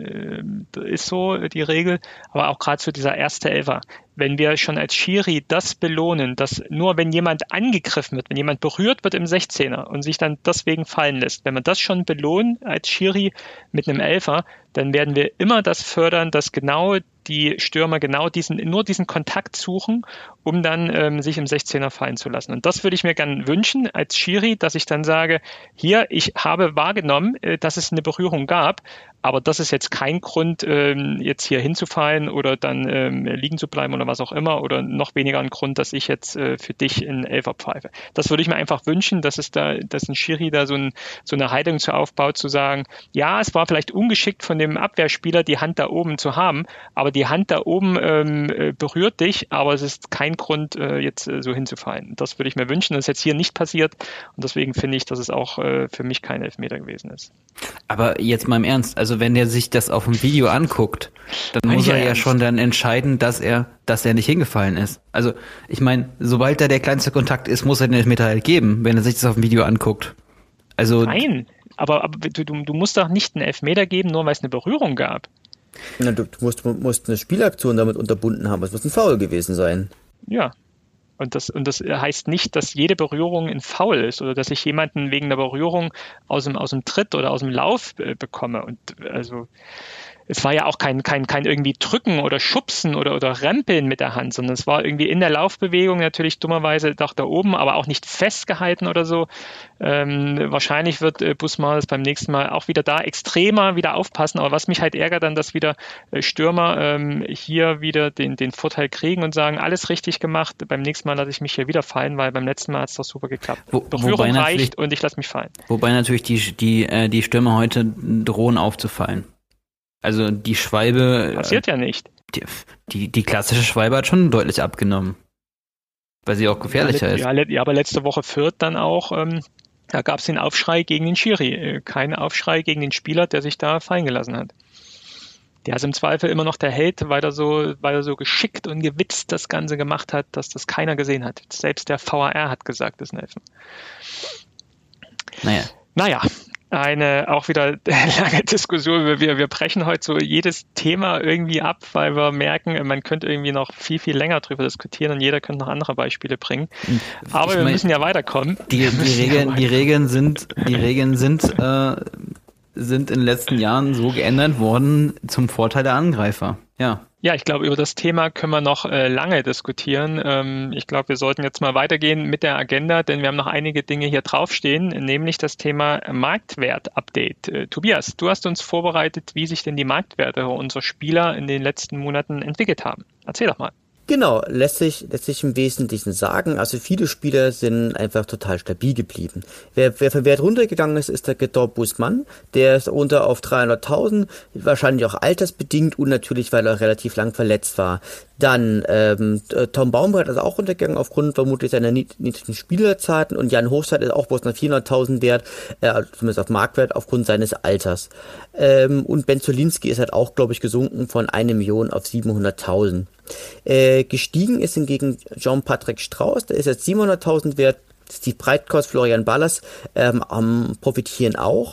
ist so die Regel, aber auch gerade so dieser erste Elfer. Wenn wir schon als Schiri das belohnen, dass nur wenn jemand angegriffen wird, wenn jemand berührt wird im 16er und sich dann deswegen fallen lässt, wenn man das schon belohnt als Schiri mit einem Elfer, dann werden wir immer das fördern, dass genau die Stürmer nur diesen Kontakt suchen, um dann sich im 16er fallen zu lassen. Und das würde ich mir gerne wünschen als Schiri, dass ich dann sage, hier, ich habe wahrgenommen, dass es eine Berührung gab, aber das ist jetzt kein Grund, jetzt hier hinzufallen oder dann liegen zu bleiben oder was auch immer oder noch weniger ein Grund, dass ich jetzt für dich in Elfer pfeife. Das würde ich mir einfach wünschen, dass ein Schiri da so eine Haltung zu aufbaut, zu sagen, ja, es war vielleicht ungeschickt von dem Abwehrspieler, die Hand da oben zu haben, aber die Hand da oben berührt dich, aber es ist kein Grund, jetzt so hinzufallen. Das würde ich mir wünschen. Das ist jetzt hier nicht passiert und deswegen finde ich, dass es auch für mich kein Elfmeter gewesen ist. Aber jetzt mal im Ernst, also wenn der sich das auf dem Video anguckt, dann muss er ja schon dann entscheiden, dass er nicht hingefallen ist. Also ich meine, sobald da der kleinste Kontakt ist, muss er den Elfmeter halt geben, wenn er sich das auf dem Video anguckt. Also nein, aber du musst doch nicht einen Elfmeter geben, nur weil es eine Berührung gab. Na, du musst eine Spielaktion damit unterbunden haben. Es muss ein Foul gewesen sein. Ja. Und das heißt nicht, dass jede Berührung ein Foul ist oder dass ich jemanden wegen der Berührung aus dem Tritt oder aus dem Lauf bekomme. Und also es war ja auch kein irgendwie Drücken oder Schubsen oder Rempeln mit der Hand, sondern es war irgendwie in der Laufbewegung natürlich dummerweise doch da oben, aber auch nicht festgehalten oder so. Wahrscheinlich wird Busmalis beim nächsten Mal auch wieder da extremer wieder aufpassen. Aber was mich halt ärgert, dann, dass wieder Stürmer hier wieder den Vorteil kriegen und sagen, alles richtig gemacht, beim nächsten Mal lasse ich mich hier wieder fallen, weil beim letzten Mal hat es doch super geklappt. Berührung reicht und ich lasse mich fallen. Wobei natürlich die Stürmer heute drohen aufzufallen. Also die Schwalbe... Passiert ja nicht. Die klassische Schwalbe hat schon deutlich abgenommen. Weil sie auch gefährlicher ist. Ja, aber letzte Woche Fürth dann auch, da gab es den Aufschrei gegen den Schiri. Keinen Aufschrei gegen den Spieler, der sich da fallen gelassen hat. Der ist im Zweifel immer noch der Held, weil er so geschickt und gewitzt das Ganze gemacht hat, dass das keiner gesehen hat. Selbst der VAR hat gesagt, das ist ein Elfen. Naja. Auch wieder lange Diskussion. Wir brechen heute so jedes Thema irgendwie ab, weil wir merken, man könnte irgendwie noch viel, viel länger drüber diskutieren und jeder könnte noch andere Beispiele bringen. Aber wir müssen ja weiterkommen. Die Regeln sind in den letzten Jahren so geändert worden zum Vorteil der Angreifer. Ja. Ja, ich glaube, über das Thema können wir noch lange diskutieren. Ich glaube, wir sollten jetzt mal weitergehen mit der Agenda, denn wir haben noch einige Dinge hier draufstehen, nämlich das Thema Marktwert-Update. Tobias, du hast uns vorbereitet, wie sich denn die Marktwerte unserer Spieler in den letzten Monaten entwickelt haben. Erzähl doch mal. Genau, lässt sich im Wesentlichen sagen. Also viele Spieler sind einfach total stabil geblieben. Wer vom Wert runtergegangen ist der Gedor Busman. Der ist runter auf 300.000, wahrscheinlich auch altersbedingt und natürlich, weil er relativ lang verletzt war. Dann Tom Baumgart ist auch runtergegangen aufgrund vermutlich seiner niedrigen Spielerzeiten und Jan Hochstein ist auch bloß nach 400.000 wert, zumindest auf Marktwert aufgrund seines Alters. Und Ben Zolinski ist halt auch, glaube ich, gesunken von 1 Million auf 700.000. Gestiegen ist hingegen Jean-Patrick Strauß, der ist jetzt 700.000 wert. Steve Breitkos, Florian Ballas profitieren auch.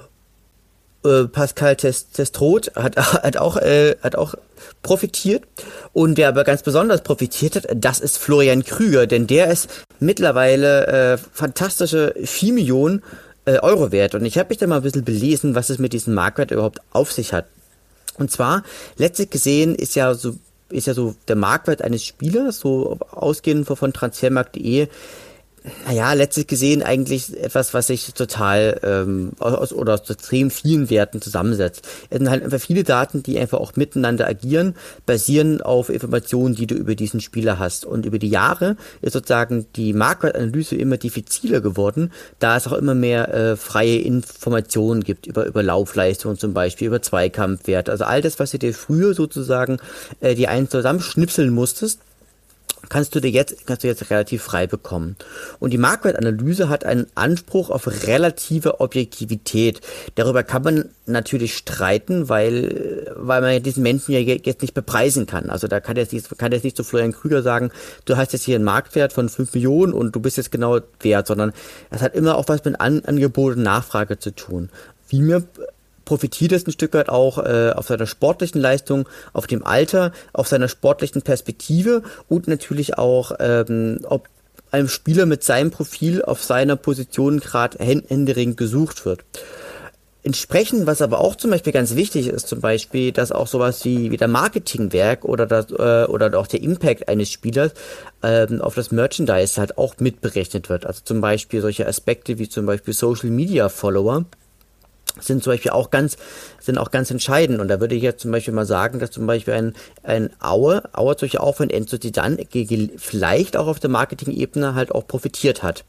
Pascal Testroth hat auch profitiert. Und wer aber ganz besonders profitiert hat, das ist Florian Krüger, denn der ist mittlerweile fantastische 4 Millionen Euro wert. Und ich habe mich da mal ein bisschen belesen, was es mit diesem Marktwert überhaupt auf sich hat. Und zwar, letztlich gesehen ist ja so der Marktwert eines Spielers, so ausgehend von transfermarkt.de, letztlich gesehen eigentlich etwas, was sich total aus extrem vielen Werten zusammensetzt. Es sind halt einfach viele Daten, die einfach auch miteinander agieren, basieren auf Informationen, die du über diesen Spieler hast. Und über die Jahre ist sozusagen die Marktwertanalyse immer diffiziler geworden, da es auch immer mehr freie Informationen gibt über Laufleistung zum Beispiel, über Zweikampfwert. Also all das, was du dir früher sozusagen die einen zusammenschnipseln musstest, kannst du jetzt relativ frei bekommen. Und die Marktwertanalyse hat einen Anspruch auf relative Objektivität. Darüber kann man natürlich streiten, weil man diesen Menschen ja jetzt nicht bepreisen kann. Also da kann jetzt nicht zu Florian Krüger sagen, du hast jetzt hier einen Marktwert von 5 Millionen und du bist jetzt genau wert, sondern das hat immer auch was mit Angebot und Nachfrage zu tun. Wie mir profitiert es ein Stück weit auch auf seiner sportlichen Leistung, auf dem Alter, auf seiner sportlichen Perspektive und natürlich auch, ob einem Spieler mit seinem Profil auf seiner Position gerade händeringend gesucht wird. Entsprechend, was aber auch zum Beispiel ganz wichtig ist, zum Beispiel, dass auch sowas wie der Marketingwerk oder auch der Impact eines Spielers auf das Merchandise halt auch mitberechnet wird. Also zum Beispiel solche Aspekte wie zum Beispiel Social Media Follower sind zum Beispiel auch ganz entscheidend. Und da würde ich jetzt zum Beispiel mal sagen, dass zum Beispiel ein Aue solche auch von Enzo Zidane vielleicht auch auf der Marketing-Ebene halt auch profitiert hat.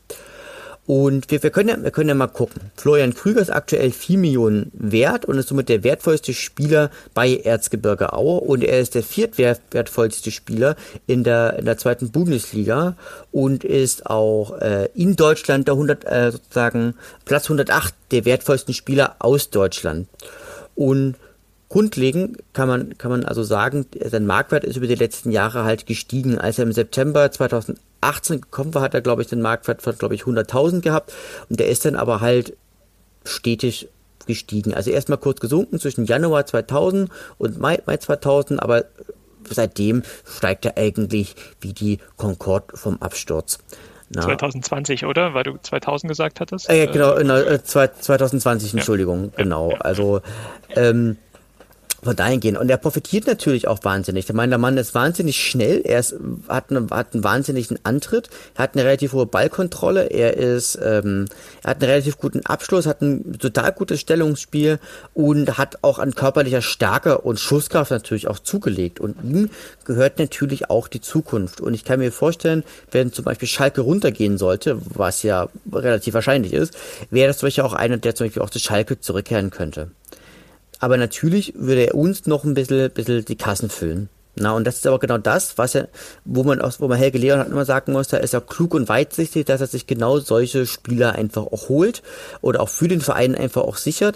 Und wir können ja mal gucken. Florian Krüger ist aktuell 4 Millionen wert und ist somit der wertvollste Spieler bei Erzgebirge Aue und er ist der viertwertvollste Spieler in der zweiten Bundesliga und ist auch in Deutschland der sozusagen Platz 108 der wertvollsten Spieler aus Deutschland. Und grundlegend kann man also sagen, sein Marktwert ist über die letzten Jahre halt gestiegen. Als er im September 2018 gekommen war, hat er, glaube ich, den Marktwert von, 100.000 gehabt. Und der ist dann aber halt stetig gestiegen. Also erstmal kurz gesunken zwischen Januar 2000 und Mai 2000, aber seitdem steigt er eigentlich wie die Concorde vom Absturz. 2020, oder? Weil du 2000 gesagt hattest? Genau, 2020, Entschuldigung, ja. Genau. Also von dahin gehen. Und er profitiert natürlich auch wahnsinnig. Ich meine, der Mann ist wahnsinnig schnell, hat einen wahnsinnigen Antritt, er hat eine relativ hohe Ballkontrolle, er hat einen relativ guten Abschluss, hat ein total gutes Stellungsspiel und hat auch an körperlicher Stärke und Schusskraft natürlich auch zugelegt. Und ihm gehört natürlich auch die Zukunft. Und ich kann mir vorstellen, wenn zum Beispiel Schalke runtergehen sollte, was ja relativ wahrscheinlich ist, wäre das zum Beispiel auch einer, der zum Beispiel auch zu Schalke zurückkehren könnte. Aber natürlich würde er uns noch ein bisschen die Kassen füllen. Na, und das ist aber genau das, wo man Helge Leonhardt immer sagen muss, da ist er klug und weitsichtig, dass er sich genau solche Spieler einfach auch holt oder auch für den Verein einfach auch sichert,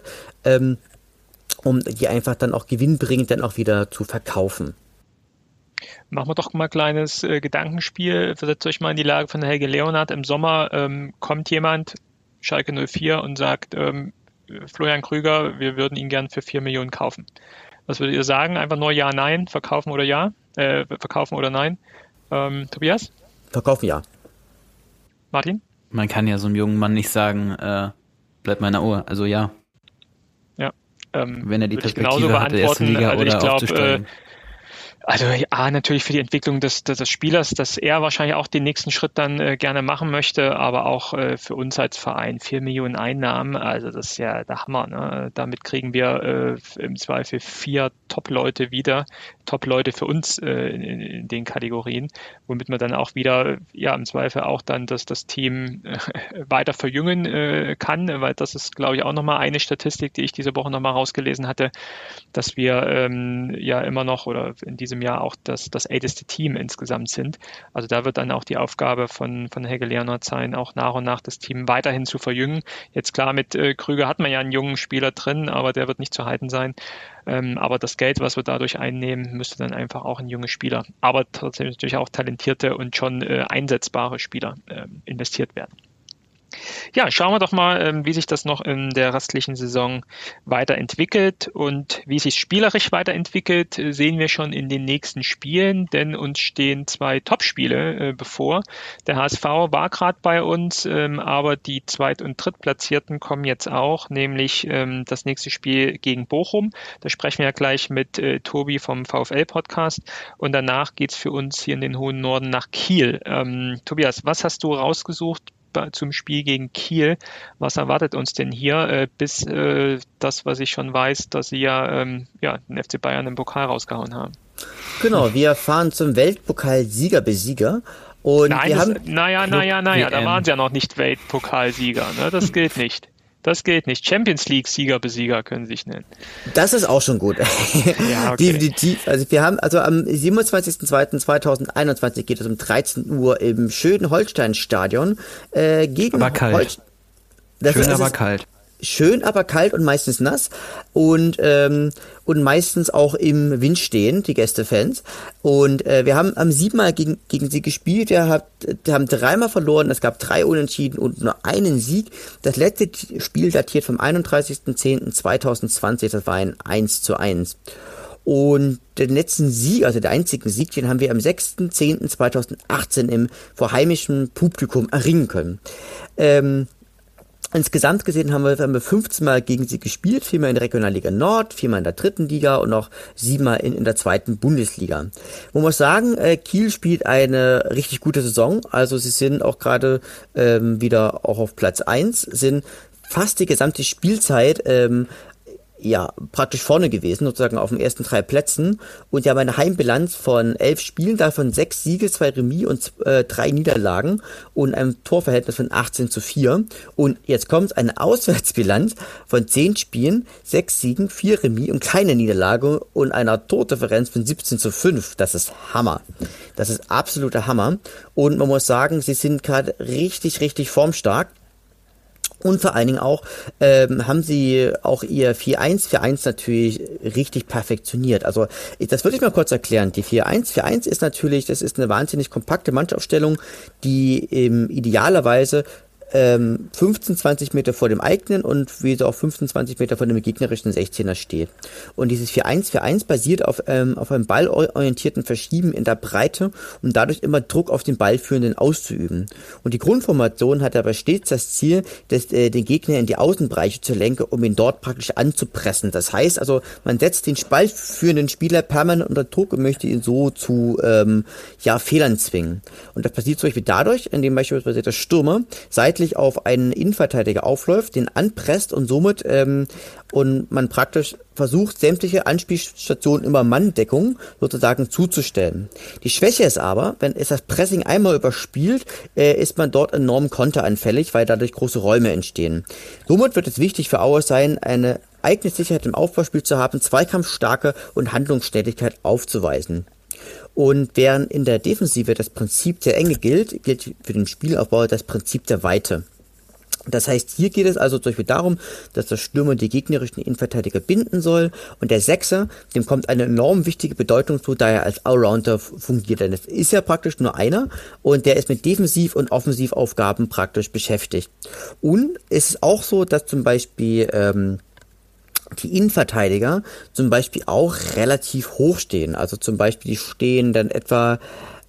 um die einfach dann auch gewinnbringend dann auch wieder zu verkaufen. Machen wir doch mal ein kleines Gedankenspiel. Versetzt euch mal in die Lage von Helge Leonhardt. Im Sommer kommt jemand, Schalke 04, und sagt, Florian Krüger, wir würden ihn gern für 4 Millionen kaufen. Was würdet ihr sagen? Einfach nur ja, nein, verkaufen oder ja? Verkaufen oder nein? Tobias? Verkaufen ja. Martin? Man kann ja so einem jungen Mann nicht sagen, bleib meiner Ohr. Also ja. Ja. Wenn er die Perspektive hat, der ersten Liga also oder aufzusteigen. Also ja, natürlich für die Entwicklung des Spielers, dass er wahrscheinlich auch den nächsten Schritt dann gerne machen möchte, aber auch für uns als Verein 4 Millionen Einnahmen, also das ist ja der Hammer. Ne? Damit kriegen wir im Zweifel 4 Top-Leute wieder, Top-Leute für uns in den Kategorien, womit man dann auch wieder, ja, im Zweifel auch dann das Team weiter verjüngen kann, weil das ist, glaube ich, auch nochmal eine Statistik, die ich diese Woche nochmal rausgelesen hatte, dass wir ja immer noch oder in diesem Jahr auch das älteste Team insgesamt sind. Also da wird dann auch die Aufgabe von Helge Leonhardt sein, auch nach und nach das Team weiterhin zu verjüngen. Jetzt klar, mit Krüger hat man ja einen jungen Spieler drin, aber der wird nicht zu halten sein. Aber das Geld, was wir dadurch einnehmen, müsste dann einfach auch in junge Spieler, aber trotzdem natürlich auch talentierte und schon einsetzbare Spieler investiert werden. Ja, schauen wir doch mal, wie sich das noch in der restlichen Saison weiterentwickelt, und wie sich spielerisch weiterentwickelt, sehen wir schon in den nächsten Spielen, denn uns stehen 2 Topspiele bevor. Der HSV war gerade bei uns, aber die Zweit- und Drittplatzierten kommen jetzt auch, nämlich das nächste Spiel gegen Bochum. Da sprechen wir ja gleich mit Tobi vom VfL-Podcast, und danach geht's für uns hier in den hohen Norden nach Kiel. Tobias, was hast du rausgesucht zum Spiel gegen Kiel? Was erwartet uns denn hier, bis das, was ich schon weiß, dass sie den FC Bayern im Pokal rausgehauen haben? Genau, wir fahren zum Weltpokal-Sieger-Besieger. Und nein, wir haben da waren sie ja noch nicht Weltpokalsieger, ne? Das gilt nicht. Das gilt nicht. Champions League-Sieger-Besieger können sie sich nennen. Das ist auch schon gut. Ja, okay. Definitiv. Also wir haben, am 27.02.2021 geht es um 13 Uhr im schönen Holstein-Stadion gegen Holstein. Schön, aber kalt. Schön, aber kalt und meistens nass und meistens auch im Wind stehen, die Gästefans. Und wir haben 7-mal gegen sie gespielt. Wir haben 3-mal verloren. Es gab 3 Unentschieden und nur einen Sieg. Das letzte Spiel datiert vom 31.10.2020. Das war ein 1:1. Und den letzten Sieg, also der einzigen Sieg, den haben wir am 6.10.2018 vor heimischem Publikum erringen können. Insgesamt gesehen haben wir 15 Mal gegen sie gespielt, 4-mal in der Regionalliga Nord, 4-mal in der 3. Liga und noch 7-mal in der 2. Bundesliga. Man muss sagen, Kiel spielt eine richtig gute Saison, also sie sind auch gerade wieder auch auf Platz 1, sind fast die gesamte Spielzeit praktisch vorne gewesen, sozusagen auf den ersten 3 Plätzen, und die haben eine Heimbilanz von 11 Spielen, davon 6 Siege, 2 Remis und 3 Niederlagen und einem Torverhältnis von 18:4. Und jetzt kommt eine Auswärtsbilanz von 10 Spielen, 6 Siegen, 4 Remis und keine Niederlage und einer Tordifferenz von 17:5. Das ist Hammer. Das ist absoluter Hammer. Und man muss sagen, sie sind gerade richtig, richtig formstark. Und vor allen Dingen auch haben sie auch ihr 4-1 natürlich richtig perfektioniert. Also das würde ich mal kurz erklären. Die 4-1 ist natürlich, das ist eine wahnsinnig kompakte Mannschaftsaufstellung, die idealerweise 15, 20 Meter vor dem eigenen und wie so auch 15, 20 Meter vor dem gegnerischen 16er steht. Und dieses 4-1-4-1 basiert auf einem ballorientierten Verschieben in der Breite, um dadurch immer Druck auf den Ballführenden auszuüben. Und die Grundformation hat aber stets das Ziel, den Gegner in die Außenbereiche zu lenken, um ihn dort praktisch anzupressen. Das heißt also, man setzt den ballführenden Spieler permanent unter Druck und möchte ihn so zu Fehlern zwingen. Und das passiert zum Beispiel dadurch, indem beispielsweise der Stürmer seitlich auf einen Innenverteidiger aufläuft, den anpresst und somit und man praktisch versucht, sämtliche Anspielstationen immer Manndeckung sozusagen zuzustellen. Die Schwäche ist aber, wenn es das Pressing einmal überspielt, ist man dort enorm konteranfällig, weil dadurch große Räume entstehen. Somit wird es wichtig für Aue sein, eine eigene Sicherheit im Aufbauspiel zu haben, Zweikampfstärke und Handlungsschnelligkeit aufzuweisen. Und während in der Defensive das Prinzip der Enge gilt für den Spielaufbau das Prinzip der Weite. Das heißt, hier geht es also zum Beispiel darum, dass der Stürmer die gegnerischen Innenverteidiger binden soll und der Sechser, dem kommt eine enorm wichtige Bedeutung zu, da er als Allrounder fungiert. Denn es ist ja praktisch nur einer und der ist mit Defensiv- und Offensivaufgaben praktisch beschäftigt. Und es ist auch so, dass zum Beispiel die Innenverteidiger zum Beispiel auch relativ hoch stehen. Also zum Beispiel die stehen dann etwa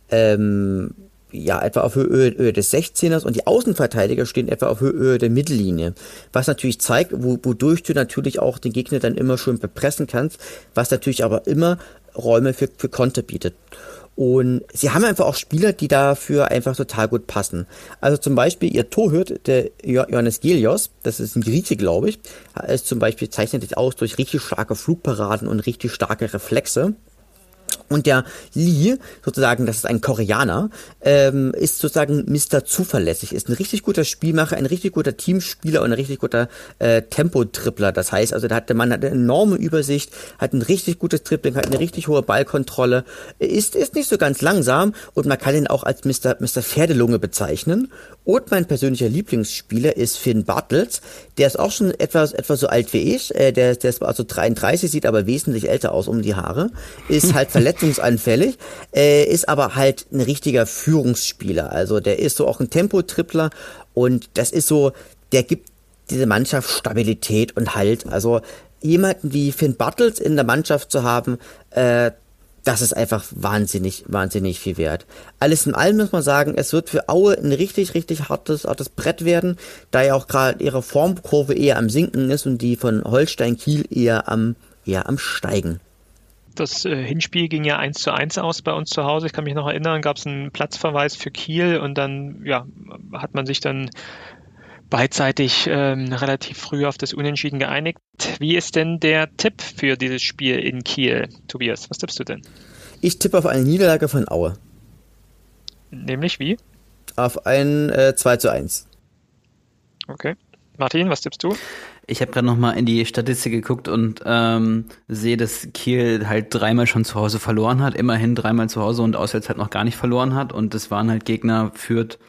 auf Höhe des 16ers und die Außenverteidiger stehen etwa auf Höhe der Mittellinie. Was natürlich zeigt, wodurch du natürlich auch den Gegner dann immer schön bepressen kannst, was natürlich aber immer Räume für Konter bietet. Und sie haben einfach auch Spieler, die dafür einfach total gut passen. Also zum Beispiel ihr Torhüter, der Johannes Gelios, das ist ein Grieche, glaube ich, ist zum Beispiel zeichnet sich aus durch richtig starke Flugparaden und richtig starke Reflexe. Und der Lee, sozusagen, das ist ein Koreaner, ist sozusagen Mr. Zuverlässig, ist ein richtig guter Spielmacher, ein richtig guter Teamspieler und ein richtig guter Tempotrippler. Das heißt, also der Mann hat eine enorme Übersicht, hat ein richtig gutes Dribbling, hat eine richtig hohe Ballkontrolle, ist nicht so ganz langsam und man kann ihn auch als Mr. Pferdelunge bezeichnen. Und mein persönlicher Lieblingsspieler ist Finn Bartels, der ist auch schon etwa so alt wie ich, der ist also 33, sieht aber wesentlich älter aus um die Haare, ist halt verletzungsanfällig, ist aber halt ein richtiger Führungsspieler. Also der ist so auch ein Tempotrippler und das ist so, der gibt diese Mannschaft Stabilität und Halt. Also jemanden wie Finn Bartels in der Mannschaft zu haben, das ist einfach wahnsinnig viel wert. Alles in allem muss man sagen, es wird für Aue ein richtig, richtig hartes Brett werden, da ja auch gerade ihre Formkurve eher am Sinken ist und die von Holstein Kiel eher am Steigen. Das Hinspiel ging ja 1:1 aus bei uns zu Hause. Ich kann mich noch erinnern, gab es einen Platzverweis für Kiel und dann hat man sich dann beidseitig relativ früh auf das Unentschieden geeinigt. Wie ist denn der Tipp für dieses Spiel in Kiel? Tobias, was tippst du denn? Ich tippe auf eine Niederlage von Aue. Nämlich wie? Auf ein 2:1. Okay. Martin, was tippst du? Ich habe gerade nochmal in die Statistik geguckt und sehe, dass Kiel halt 3-mal schon zu Hause verloren hat. Immerhin 3-mal zu Hause und auswärts halt noch gar nicht verloren hat. Und das waren halt Gegner Fürth,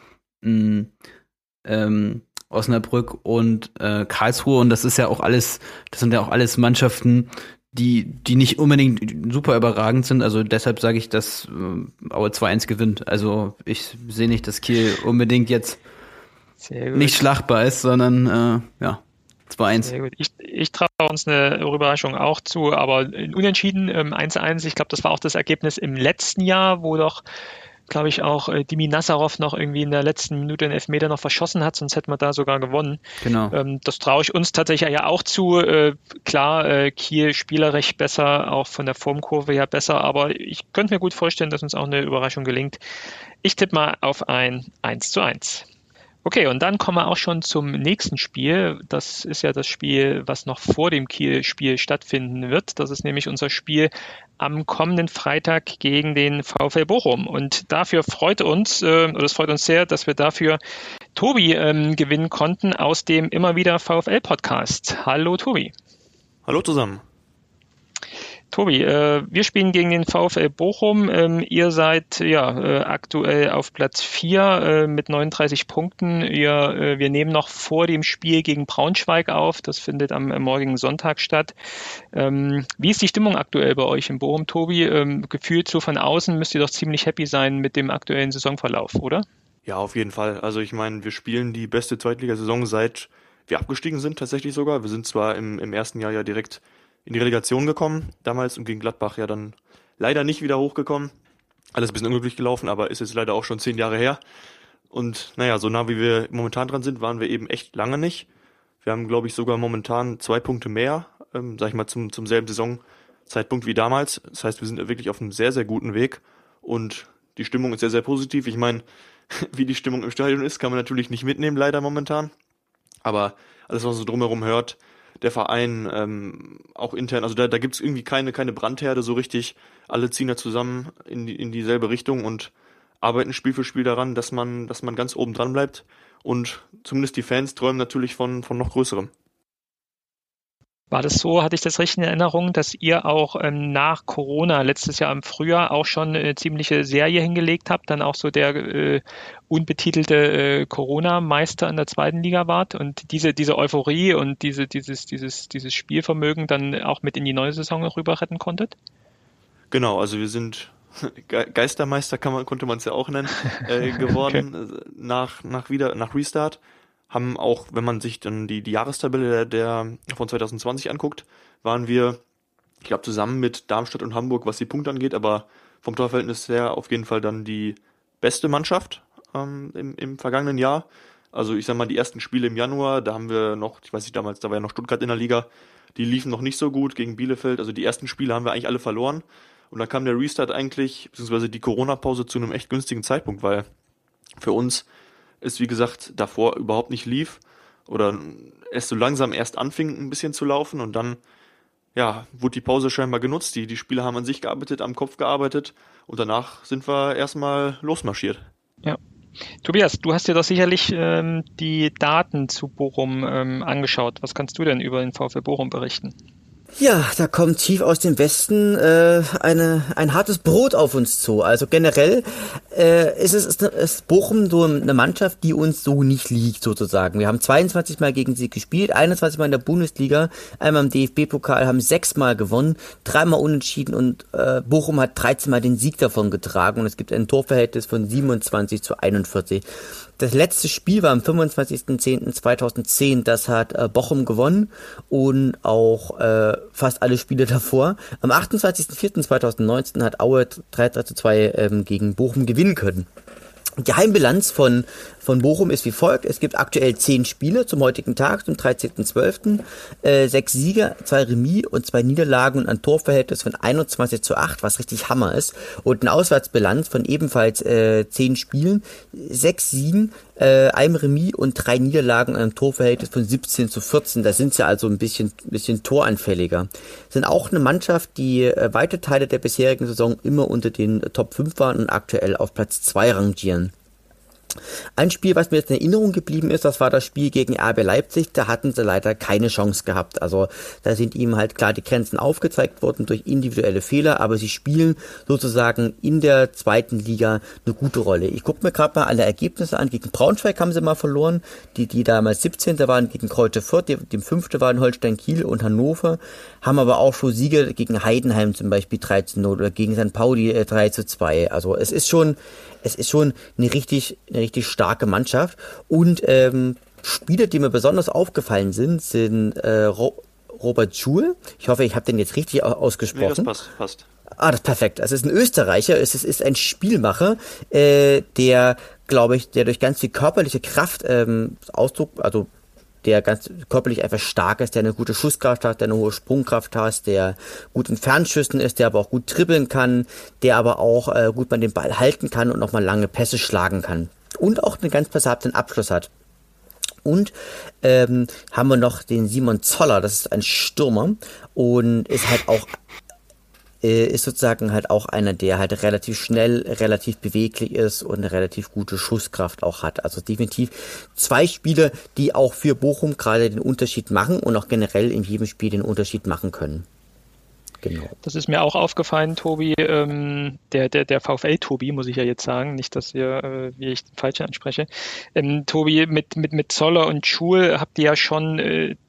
Osnabrück und Karlsruhe. Und das sind ja auch alles Mannschaften, die nicht unbedingt super überragend sind. Also deshalb sage ich, dass Aue 2:1 gewinnt. Also ich sehe nicht, dass Kiel unbedingt jetzt nicht schlagbar ist, sondern 2:1. Sehr gut. Ich traue uns eine Überraschung auch zu, aber Unentschieden 1:1, ich glaube, das war auch das Ergebnis im letzten Jahr, wo doch, glaube ich, auch Dimi Nassarov noch irgendwie in der letzten Minute einen Elfmeter noch verschossen hat, sonst hätten wir da sogar gewonnen. Genau. Das traue ich uns tatsächlich ja auch zu. Klar, Kiel spielerisch besser, auch von der Formkurve her besser, aber ich könnte mir gut vorstellen, dass uns auch eine Überraschung gelingt. Ich tippe mal auf ein 1:1. Okay, und dann kommen wir auch schon zum nächsten Spiel. Das ist ja das Spiel, was noch vor dem Kiel-Spiel stattfinden wird. Das ist nämlich unser Spiel am kommenden Freitag gegen den VfL Bochum. Und dafür freut uns sehr, dass wir dafür Tobi gewinnen konnten aus dem Immer wieder VfL-Podcast. Hallo Tobi. Hallo zusammen. Tobi, wir spielen gegen den VfL Bochum. Ihr seid aktuell auf Platz 4 mit 39 Punkten. Wir nehmen noch vor dem Spiel gegen Braunschweig auf. Das findet am morgigen Sonntag statt. Wie ist die Stimmung aktuell bei euch in Bochum, Tobi? Gefühlt so von außen müsst ihr doch ziemlich happy sein mit dem aktuellen Saisonverlauf, oder? Ja, auf jeden Fall. Also ich meine, wir spielen die beste Zweitligasaison seit wir abgestiegen sind, tatsächlich sogar. Wir sind zwar im ersten Jahr ja direkt in die Relegation gekommen, damals und gegen Gladbach ja dann leider nicht wieder hochgekommen. Alles ein bisschen unglücklich gelaufen, aber ist jetzt leider auch schon 10 Jahre her. Und naja, so nah wie wir momentan dran sind, waren wir eben echt lange nicht. Wir haben, glaube ich, sogar momentan 2 Punkte mehr, sag ich mal, zum selben Saisonzeitpunkt wie damals. Das heißt, wir sind wirklich auf einem sehr, sehr guten Weg und die Stimmung ist sehr, sehr positiv. Ich meine, wie die Stimmung im Stadion ist, kann man natürlich nicht mitnehmen, leider momentan. Aber alles, was man so drumherum hört, der Verein, auch intern, also da gibt's irgendwie keine Brandherde so richtig. Alle ziehen da zusammen in dieselbe Richtung und arbeiten Spiel für Spiel daran, dass man ganz oben dran bleibt. Und zumindest die Fans träumen natürlich von noch Größerem. War das so, hatte ich das richtig in Erinnerung, dass ihr auch nach Corona letztes Jahr im Frühjahr auch schon eine ziemliche Serie hingelegt habt, dann auch so der unbetitelte Corona-Meister in der zweiten Liga wart und diese Euphorie und dieses Spielvermögen dann auch mit in die neue Saison rüber retten konntet? Genau, also wir sind Geistermeister konnte man es ja auch nennen, geworden nach Restart. Haben auch, wenn man sich dann die Jahrestabelle der von 2020 anguckt, waren wir, ich glaube, zusammen mit Darmstadt und Hamburg, was die Punkte angeht, aber vom Torverhältnis her auf jeden Fall dann die beste Mannschaft im vergangenen Jahr. Also ich sag mal, die ersten Spiele im Januar, da haben wir noch, ich weiß nicht, damals, da war ja noch Stuttgart in der Liga, die liefen noch nicht so gut gegen Bielefeld. Also die ersten Spiele haben wir eigentlich alle verloren. Und dann kam der Restart eigentlich, beziehungsweise die Corona-Pause zu einem echt günstigen Zeitpunkt, weil für uns es, wie gesagt, davor überhaupt nicht lief oder es so langsam erst anfing, ein bisschen zu laufen und dann, ja, wurde die Pause scheinbar genutzt. Die Spieler haben an sich gearbeitet, am Kopf gearbeitet und danach sind wir erstmal losmarschiert. Ja. Tobias, du hast dir doch sicherlich die Daten zu Bochum angeschaut. Was kannst du denn über den VfL Bochum berichten? Ja, da kommt tief aus dem Westen ein hartes Brot auf uns zu. Also generell ist Bochum so eine Mannschaft, die uns so nicht liegt sozusagen. Wir haben 22 Mal gegen sie gespielt, 21 Mal in der Bundesliga, einmal im DFB-Pokal, haben 6 Mal gewonnen, 3 Mal unentschieden und Bochum hat 13 Mal den Sieg davon getragen und es gibt ein Torverhältnis von 27:41. Das letzte Spiel war am 25.10.2010, das hat Bochum gewonnen und auch fast alle Spiele davor. Am 28.04.2019 hat Aue 3:2 gegen Bochum gewinnen können. Die Heimbilanz von Bochum ist wie folgt. Es gibt aktuell 10 Spiele zum heutigen Tag, zum 13.12. 6 Siege, 2 Remis und 2 Niederlagen und ein Torverhältnis von 21:8, was richtig Hammer ist. Und eine Auswärtsbilanz von ebenfalls 10 Spielen, 6 Siegen, 1 Remis und 3 Niederlagen und ein Torverhältnis von 17:14. Da sind sie also ein bisschen toranfälliger. Sind auch eine Mannschaft, die weite Teile der bisherigen Saison immer unter den Top 5 waren und aktuell auf Platz 2 rangieren. Ein Spiel, was mir jetzt in Erinnerung geblieben ist, das war das Spiel gegen RB Leipzig. Da hatten sie leider keine Chance gehabt. Also da sind ihm halt klar die Grenzen aufgezeigt worden durch individuelle Fehler, aber sie spielen sozusagen in der zweiten Liga eine gute Rolle. Ich gucke mir gerade mal alle Ergebnisse an. Gegen Braunschweig haben sie mal verloren, die damals 17. waren, gegen Greuther Fürth, dem 5. waren Holstein Kiel und Hannover, haben aber auch schon Siege gegen Heidenheim zum Beispiel 3:0 oder gegen St. Pauli 3:2. Also es ist schon eine richtig starke Mannschaft. Und Spieler, die mir besonders aufgefallen sind Robert Schul. Ich hoffe, ich habe den jetzt richtig ausgesprochen. Nee, das passt. Das ist perfekt. Also es ist ein Österreicher, es ist ein Spielmacher, der, glaube ich, der durch ganz viel körperliche Kraft Ausdruck, also der ganz körperlich einfach stark ist, der eine gute Schusskraft hat, der eine hohe Sprungkraft hat, der gut in Fernschüssen ist, der aber auch gut dribbeln kann, der aber auch gut mal den Ball halten kann und auch mal lange Pässe schlagen kann. Und auch einen ganz passablen Abschluss hat. Und haben wir noch den Simon Zoller, das ist ein Stürmer und ist halt auch ist sozusagen halt auch einer, der halt relativ schnell, relativ beweglich ist und eine relativ gute Schusskraft auch hat. Also definitiv 2 Spieler, die auch für Bochum gerade den Unterschied machen und auch generell in jedem Spiel den Unterschied machen können. Genau. Das ist mir auch aufgefallen, Tobi, der VfL-Tobi, muss ich ja jetzt sagen, nicht, dass ihr, wie ich den Falschen anspreche. Tobi, mit Zoller und Schul habt ihr ja schon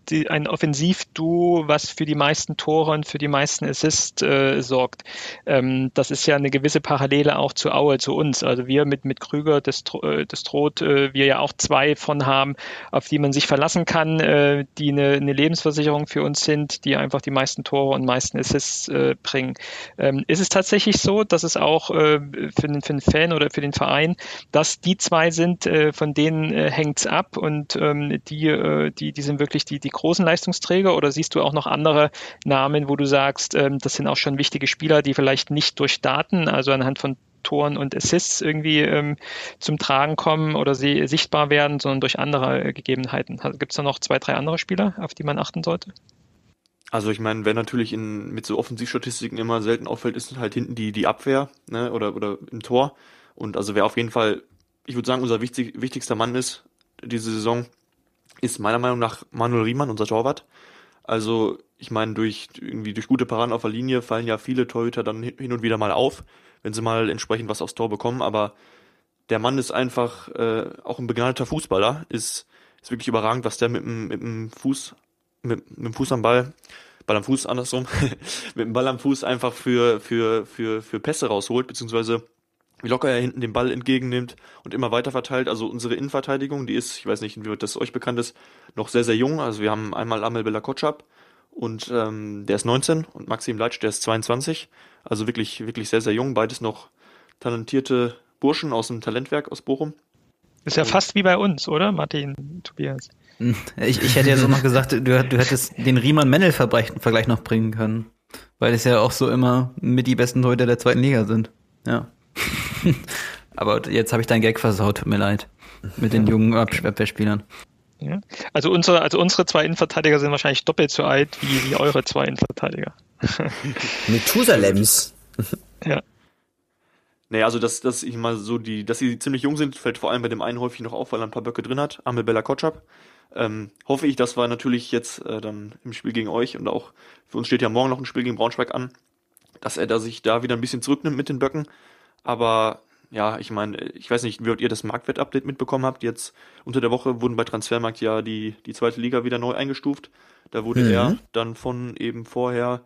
ein Offensivduo, was für die meisten Tore und für die meisten Assists sorgt. Das ist ja eine gewisse Parallele auch zu Aue, zu uns. Also wir mit Krüger, das Droht, wir ja auch zwei von haben, auf die man sich verlassen kann, die eine Lebensversicherung für uns sind, die einfach die meisten Tore und meisten Assists bringen. Ist es tatsächlich so, dass es auch für den Fan oder für den Verein, dass die zwei sind, von denen hängt's ab und die sind wirklich die großen Leistungsträger, oder siehst du auch noch andere Namen, wo du sagst, das sind auch schon wichtige Spieler, die vielleicht nicht durch Daten, also anhand von Toren und Assists irgendwie zum Tragen kommen oder sie sichtbar werden, sondern durch andere Gegebenheiten. Gibt es da noch 2, 3 andere Spieler, auf die man achten sollte? Also ich meine, wer natürlich mit so Offensivstatistiken immer selten auffällt, ist halt hinten die Abwehr, ne, oder im Tor. Und also wer auf jeden Fall, ich würde sagen, unser wichtigster Mann ist diese Saison, ist meiner Meinung nach Manuel Riemann, unser Torwart. Also ich meine, durch gute Paraden auf der Linie fallen ja viele Torhüter dann hin und wieder mal auf, wenn sie mal entsprechend was aufs Tor bekommen. Aber der Mann ist einfach auch ein begnadeter Fußballer, ist wirklich überragend, was der mit dem Fuß am Ball am Fuß andersrum, mit dem Ball am Fuß einfach für Pässe rausholt, beziehungsweise wie locker er hinten den Ball entgegennimmt und immer weiter verteilt. Also unsere Innenverteidigung, die ist, ich weiß nicht, wie das euch bekannt ist, noch sehr, sehr jung. Also wir haben einmal Amel Bella-Kotschap und der ist 19 und Maxim Leitsch, der ist 22. Also wirklich, wirklich sehr, sehr jung. Beides noch talentierte Burschen aus dem Talentwerk aus Bochum. Ist ja fast wie bei uns, oder, Martin, Tobias? Ich hätte ja so noch gesagt, du hättest den Riemann-Mennel-Vergleich noch bringen können. Weil es ja auch so immer mit die besten Leute der zweiten Liga sind. Ja. Aber jetzt habe ich deinen Gag versaut, tut mir leid. Mit den jungen Abwehrspielern. Ja. Also unsere 2 Innenverteidiger sind wahrscheinlich doppelt so alt wie eure 2 Innenverteidiger. Methusalems. Ja. Naja, also dass sie ziemlich jung sind, fällt vor allem bei dem einen häufig noch auf, weil er ein paar Böcke drin hat, Amel Bella-Kotschap. Hoffe ich, das war natürlich jetzt dann im Spiel gegen euch und auch für uns steht ja morgen noch ein Spiel gegen Braunschweig an, dass er sich da wieder ein bisschen zurücknimmt mit den Böcken. Aber ja, ich meine, ich weiß nicht, wie ihr das Marktwert-Update mitbekommen habt. Jetzt unter der Woche wurden bei Transfermarkt ja die zweite Liga wieder neu eingestuft. Da wurde er dann von eben vorher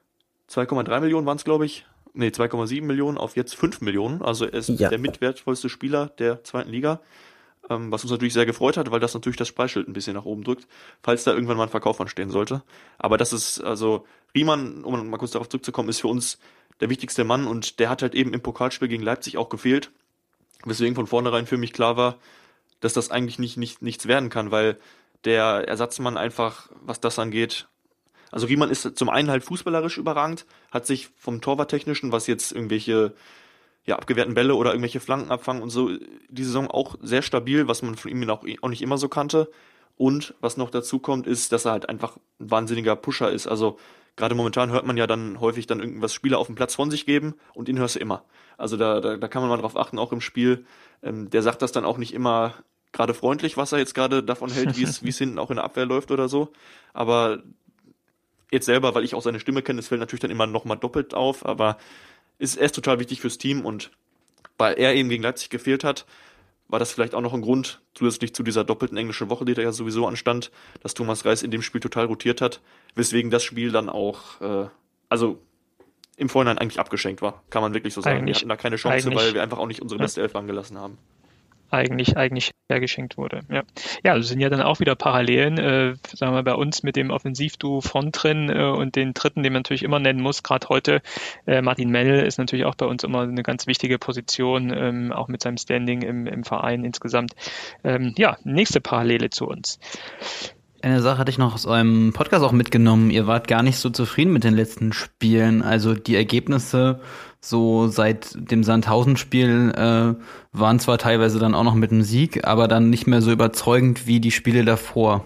2,3 Millionen waren es, glaube ich. Nee, 2,7 Millionen auf jetzt 5 Millionen. Also er ist der mitwertvollste Spieler der zweiten Liga. Was uns natürlich sehr gefreut hat, weil das natürlich das Preisschild ein bisschen nach oben drückt, falls da irgendwann mal ein Verkauf anstehen sollte. Aber das ist, also Riemann, um mal kurz darauf zurückzukommen, ist für uns der wichtigste Mann und der hat halt eben im Pokalspiel gegen Leipzig auch gefehlt. Weswegen von vornherein für mich klar war, dass das eigentlich nichts werden kann, weil der Ersatzmann einfach, was das angeht, also Riemann ist zum einen halt fußballerisch überragend, hat sich vom Torwarttechnischen, was jetzt irgendwelche abgewehrten Bälle oder irgendwelche Flanken abfangen und so, die Saison auch sehr stabil, was man von ihm auch nicht immer so kannte. Und was noch dazu kommt, ist, dass er halt einfach ein wahnsinniger Pusher ist. Also gerade momentan hört man ja dann häufig dann irgendwas Spieler auf dem Platz von sich geben und ihn hörst du immer. Also da kann man mal drauf achten, auch im Spiel. Der sagt das dann auch nicht immer gerade freundlich, was er jetzt gerade davon hält, wie es hinten auch in der Abwehr läuft oder so. Aber jetzt selber, weil ich auch seine Stimme kenne, es fällt natürlich dann immer nochmal doppelt auf, aber er ist total wichtig fürs Team und weil er eben gegen Leipzig gefehlt hat, war das vielleicht auch noch ein Grund, zusätzlich zu dieser doppelten englischen Woche, die da ja sowieso anstand, dass Thomas Reis in dem Spiel total rotiert hat, weswegen das Spiel dann auch, also im Vorhinein eigentlich abgeschenkt war, kann man wirklich so sagen. Wir hatten da keine Chance, weil wir einfach auch nicht unsere beste Elf angelassen haben. Eigentlich hergeschenkt wurde. Ja, das sind ja dann auch wieder Parallelen, sagen wir bei uns mit dem Offensivduo vorn drin und den dritten, den man natürlich immer nennen muss, gerade heute. Martin Mennel ist natürlich auch bei uns immer eine ganz wichtige Position, auch mit seinem Standing im Verein insgesamt. Nächste Parallele zu uns. Eine Sache hatte ich noch aus eurem Podcast auch mitgenommen. Ihr wart gar nicht so zufrieden mit den letzten Spielen. Also die Ergebnisse so seit dem Sandhausen-Spiel waren zwar teilweise dann auch noch mit einem Sieg, aber dann nicht mehr so überzeugend wie die Spiele davor.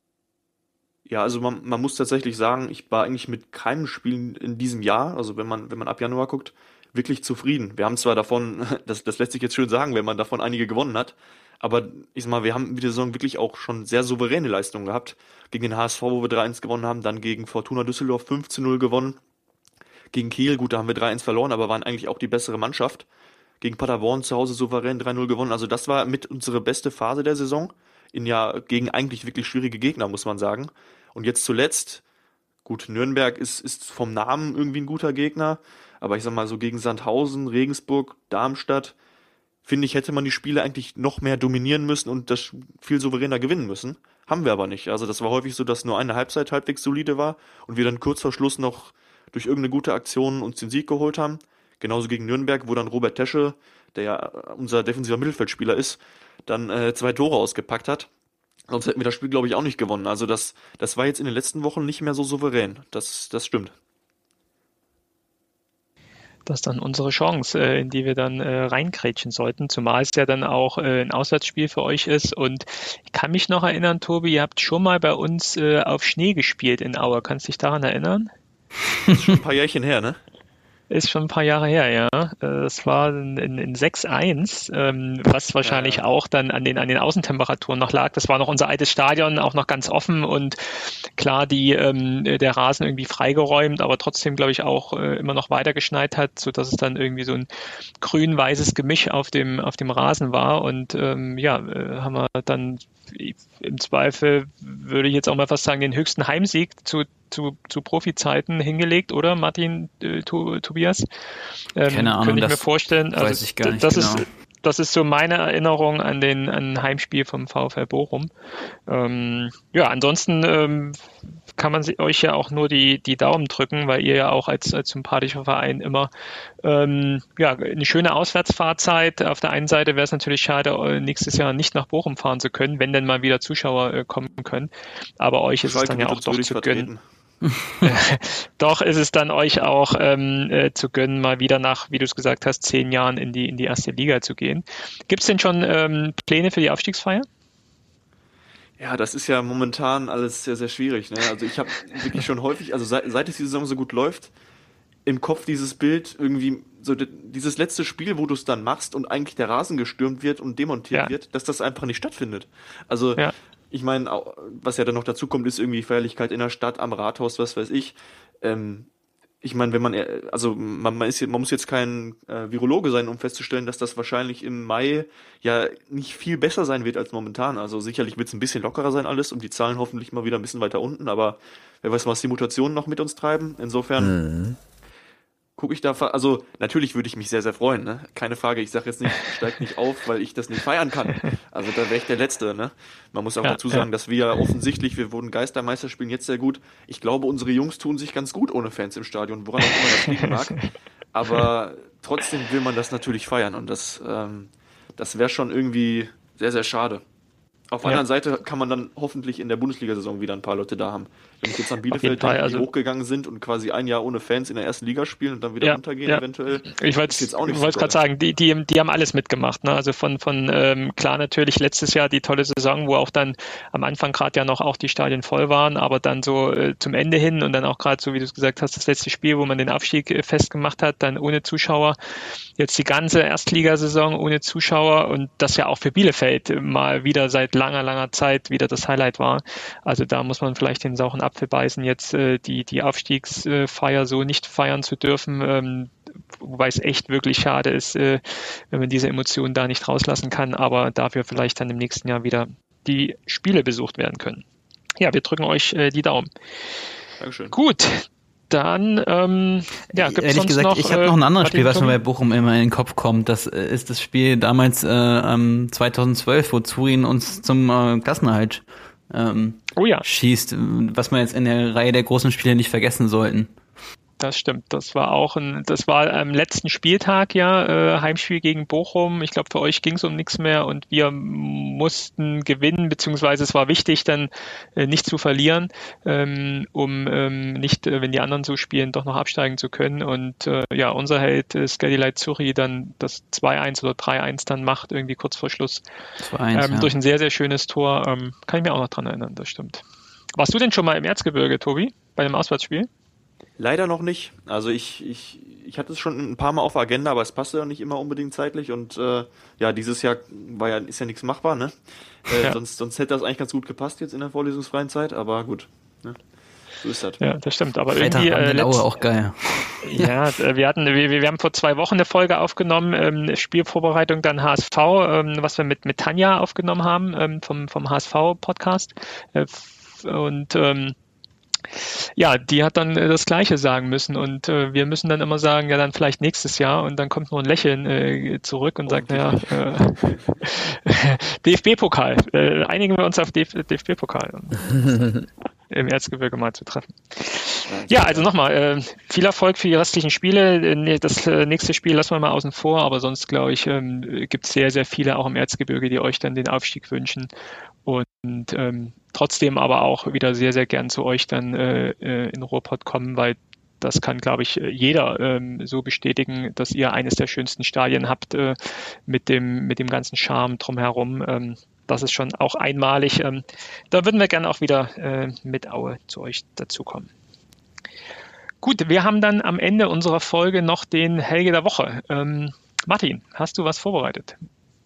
Ja, also man muss tatsächlich sagen, ich war eigentlich mit keinem Spiel in diesem Jahr, also wenn man ab Januar guckt, wirklich zufrieden. Wir haben zwar davon, das lässt sich jetzt schön sagen, wenn man davon einige gewonnen hat, aber ich sag mal, wir haben in der Saison wirklich auch schon sehr souveräne Leistungen gehabt. Gegen den HSV, wo wir 3-1 gewonnen haben, dann gegen Fortuna Düsseldorf 5-0 gewonnen. Gegen Kiel, gut, da haben wir 3-1 verloren, aber waren eigentlich auch die bessere Mannschaft. Gegen Paderborn zu Hause souverän 3-0 gewonnen. Also das war mit unsere beste Phase der Saison. Gegen eigentlich wirklich schwierige Gegner, muss man sagen. Und jetzt zuletzt, gut, Nürnberg ist vom Namen irgendwie ein guter Gegner, aber ich sag mal so gegen Sandhausen, Regensburg, Darmstadt, finde ich, hätte man die Spiele eigentlich noch mehr dominieren müssen und das viel souveräner gewinnen müssen. Haben wir aber nicht. Also das war häufig so, dass nur eine Halbzeit halbwegs solide war und wir dann kurz vor Schluss noch durch irgendeine gute Aktion uns den Sieg geholt haben. Genauso gegen Nürnberg, wo dann Robert Tesche, der ja unser defensiver Mittelfeldspieler ist, dann 2 Tore ausgepackt hat. Sonst hätten wir das Spiel, glaube ich, auch nicht gewonnen. Also das war jetzt in den letzten Wochen nicht mehr so souverän. Das stimmt. Das ist dann unsere Chance, in die wir dann reinkrätschen sollten, zumal es ja dann auch ein Auswärtsspiel für euch ist. Und ich kann mich noch erinnern, Tobi, ihr habt schon mal bei uns auf Schnee gespielt in Aue. Kannst du dich daran erinnern? Das ist schon ein paar Jährchen her, ne? Ist schon ein paar Jahre her, ja. Das war in 6-1, was wahrscheinlich auch dann an den Außentemperaturen noch lag. Das war noch unser altes Stadion, auch noch ganz offen und klar, der Rasen irgendwie freigeräumt, aber trotzdem, glaube ich, auch immer noch weiter geschneit hat, so dass es dann irgendwie so ein grün-weißes Gemisch auf dem Rasen war und haben wir dann im Zweifel, würde ich jetzt auch mal fast sagen, den höchsten Heimsieg zu Profizeiten hingelegt, oder Martin, Tobias? Keine Ahnung, könnte ich mir vorstellen. Also weiß ich gar nicht das ist so meine Erinnerung an ein Heimspiel vom VfL Bochum. Ansonsten kann man euch ja auch nur die Daumen drücken, weil ihr ja auch als sympathischer Verein immer eine schöne Auswärtsfahrt seid. Auf der einen Seite wäre es natürlich schade, nächstes Jahr nicht nach Bochum fahren zu können, wenn denn mal wieder Zuschauer kommen können. Aber euch ist es dann ja auch doch zu gönnen. Doch ist es dann euch auch zu gönnen, mal wieder nach, wie du es gesagt hast, 10 Jahren in die erste Liga zu gehen. Gibt es denn schon Pläne für die Aufstiegsfeier? Ja, das ist ja momentan alles sehr, sehr schwierig. Ne? Also ich habe wirklich schon häufig, also seit es die Saison so gut läuft, im Kopf dieses Bild irgendwie, so dieses letzte Spiel, wo du es dann machst und eigentlich der Rasen gestürmt wird und demontiert wird, dass das einfach nicht stattfindet. Also ich meine, was ja dann noch dazu kommt, ist irgendwie Feierlichkeit in der Stadt, am Rathaus, was weiß ich. Ich meine, wenn man muss jetzt kein Virologe sein, um festzustellen, dass das wahrscheinlich im Mai ja nicht viel besser sein wird als momentan. Also sicherlich wird es ein bisschen lockerer sein alles und die Zahlen hoffentlich mal wieder ein bisschen weiter unten, aber wer weiß, was die Mutationen noch mit uns treiben. Insofern gucke ich da, also natürlich würde ich mich sehr, sehr freuen, ne? Keine Frage, ich sage jetzt nicht, steigt nicht auf, weil ich das nicht feiern kann. Also da wäre ich der Letzte, ne? Man muss auch dazu sagen, dass wir wurden Geistermeister, spielen jetzt sehr gut. Ich glaube, unsere Jungs tun sich ganz gut ohne Fans im Stadion, woran auch immer das liegen mag. Aber trotzdem will man das natürlich feiern und das wäre schon irgendwie sehr, sehr schade. Auf der anderen Seite kann man dann hoffentlich in der Bundesliga-Saison wieder ein paar Leute da haben. Wenn ich jetzt an Bielefeld denke, die hochgegangen sind und quasi ein Jahr ohne Fans in der ersten Liga spielen und dann wieder runtergehen eventuell. Ich wollte es gerade sagen, die haben alles mitgemacht. Ne? Also von klar natürlich letztes Jahr die tolle Saison, wo auch dann am Anfang gerade ja noch auch die Stadien voll waren, aber dann so zum Ende hin und dann auch gerade so, wie du es gesagt hast, das letzte Spiel, wo man den Abstieg festgemacht hat, dann ohne Zuschauer. Jetzt die ganze Erstligasaison ohne Zuschauer und das ja auch für Bielefeld mal wieder seit langer Zeit wieder das Highlight war. Also da muss man vielleicht den sauren Apfel beißen, jetzt die Aufstiegsfeier so nicht feiern zu dürfen, wobei es echt wirklich schade ist, wenn man diese Emotionen da nicht rauslassen kann, aber dafür vielleicht dann im nächsten Jahr wieder die Spiele besucht werden können. Ja, wir drücken euch die Daumen. Dankeschön. Gut. Dann, gibt es sonst gesagt, noch... ich habe noch ein anderes Spiel, was mir bei Bochum immer in den Kopf kommt. Das ist das Spiel damals 2012, wo Turin uns zum Klassenerhalt schießt, was wir jetzt in der Reihe der großen Spiele nicht vergessen sollten. Das stimmt. Das war am letzten Spieltag Heimspiel gegen Bochum. Ich glaube, für euch ging es um nichts mehr und wir mussten gewinnen, beziehungsweise es war wichtig, dann nicht zu verlieren, um nicht, wenn die anderen so spielen, doch noch absteigen zu können. Und unser Held Skelly Zürich dann das 2-1 oder 3-1 dann macht, irgendwie kurz vor Schluss. 2-1, durch ein sehr, sehr schönes Tor. Kann ich mir auch noch dran erinnern, das stimmt. Warst du denn schon mal im Erzgebirge, Tobi, bei einem Auswärtsspiel? Leider noch nicht. Also ich hatte es schon ein paar Mal auf der Agenda, aber es passte ja nicht immer unbedingt zeitlich und dieses Jahr ist ja nichts machbar, ne? Sonst hätte das eigentlich ganz gut gepasst jetzt in der vorlesungsfreien Zeit, aber gut. Ne? So ist das. Ja, das stimmt. Aber Freitag irgendwie auch geil. Ja, wir haben vor 2 Wochen eine Folge aufgenommen, Spielvorbereitung dann HSV, was wir mit Tanja aufgenommen haben vom HSV-Podcast. Ja, die hat dann das Gleiche sagen müssen und wir müssen dann immer sagen, ja dann vielleicht nächstes Jahr und dann kommt nur ein Lächeln zurück und sagt, naja, DFB-Pokal, einigen wir uns auf DFB-Pokal. Im Erzgebirge mal zu treffen. Ja, also nochmal, viel Erfolg für die restlichen Spiele. Das nächste Spiel lassen wir mal außen vor, aber sonst glaube ich, gibt es sehr, sehr viele auch im Erzgebirge, die euch dann den Aufstieg wünschen. Und trotzdem aber auch wieder sehr, sehr gern zu euch dann in Ruhrpott kommen, weil das kann, glaube ich, jeder so bestätigen, dass ihr eines der schönsten Stadien habt mit dem ganzen Charme drumherum. Das ist schon auch einmalig. Da würden wir gerne auch wieder mit Aue zu euch dazukommen. Gut, wir haben dann am Ende unserer Folge noch den Helge der Woche. Martin, hast du was vorbereitet?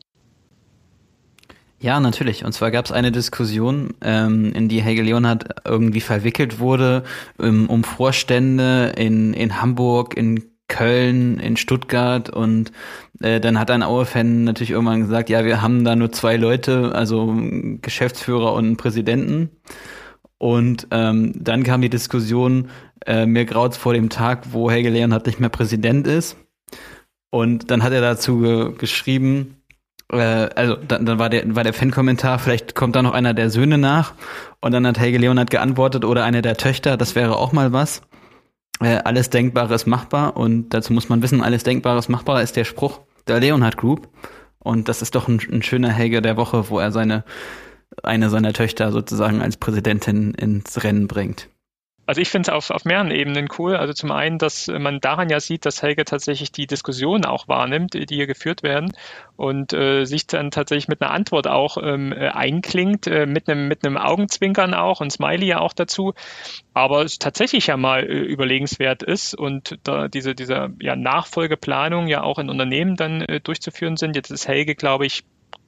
Ja, natürlich. Und zwar gab es eine Diskussion, in die Helge Leonhardt irgendwie verwickelt wurde, um Vorstände in Hamburg, in Köln, in Stuttgart und dann hat ein Aue-Fan natürlich irgendwann gesagt, ja, wir haben da nur 2 Leute, also einen Geschäftsführer und einen Präsidenten. Und dann kam die Diskussion, mir graut's vor dem Tag, wo Helge Leonhardt nicht mehr Präsident ist. Und dann hat er dazu geschrieben, also dann war der Fan-Kommentar, vielleicht kommt da noch einer der Söhne nach. Und dann hat Helge Leonhardt geantwortet, oder eine der Töchter, das wäre auch mal was. Alles Denkbare ist machbar. Und dazu muss man wissen, alles Denkbare ist machbar ist der Spruch der Leonhardt Group. Und das ist doch ein schöner Helge der Woche, wo er eine seiner Töchter sozusagen als Präsidentin ins Rennen bringt. Also ich finde es auf mehreren Ebenen cool. Also zum einen, dass man daran ja sieht, dass Helge tatsächlich die Diskussionen auch wahrnimmt, die hier geführt werden und sich dann tatsächlich mit einer Antwort auch einklingt, mit einem Augenzwinkern auch und Smiley ja auch dazu. Aber es tatsächlich ja mal überlegenswert ist und da diese Nachfolgeplanung ja auch in Unternehmen dann durchzuführen sind. Jetzt ist Helge, glaube ich,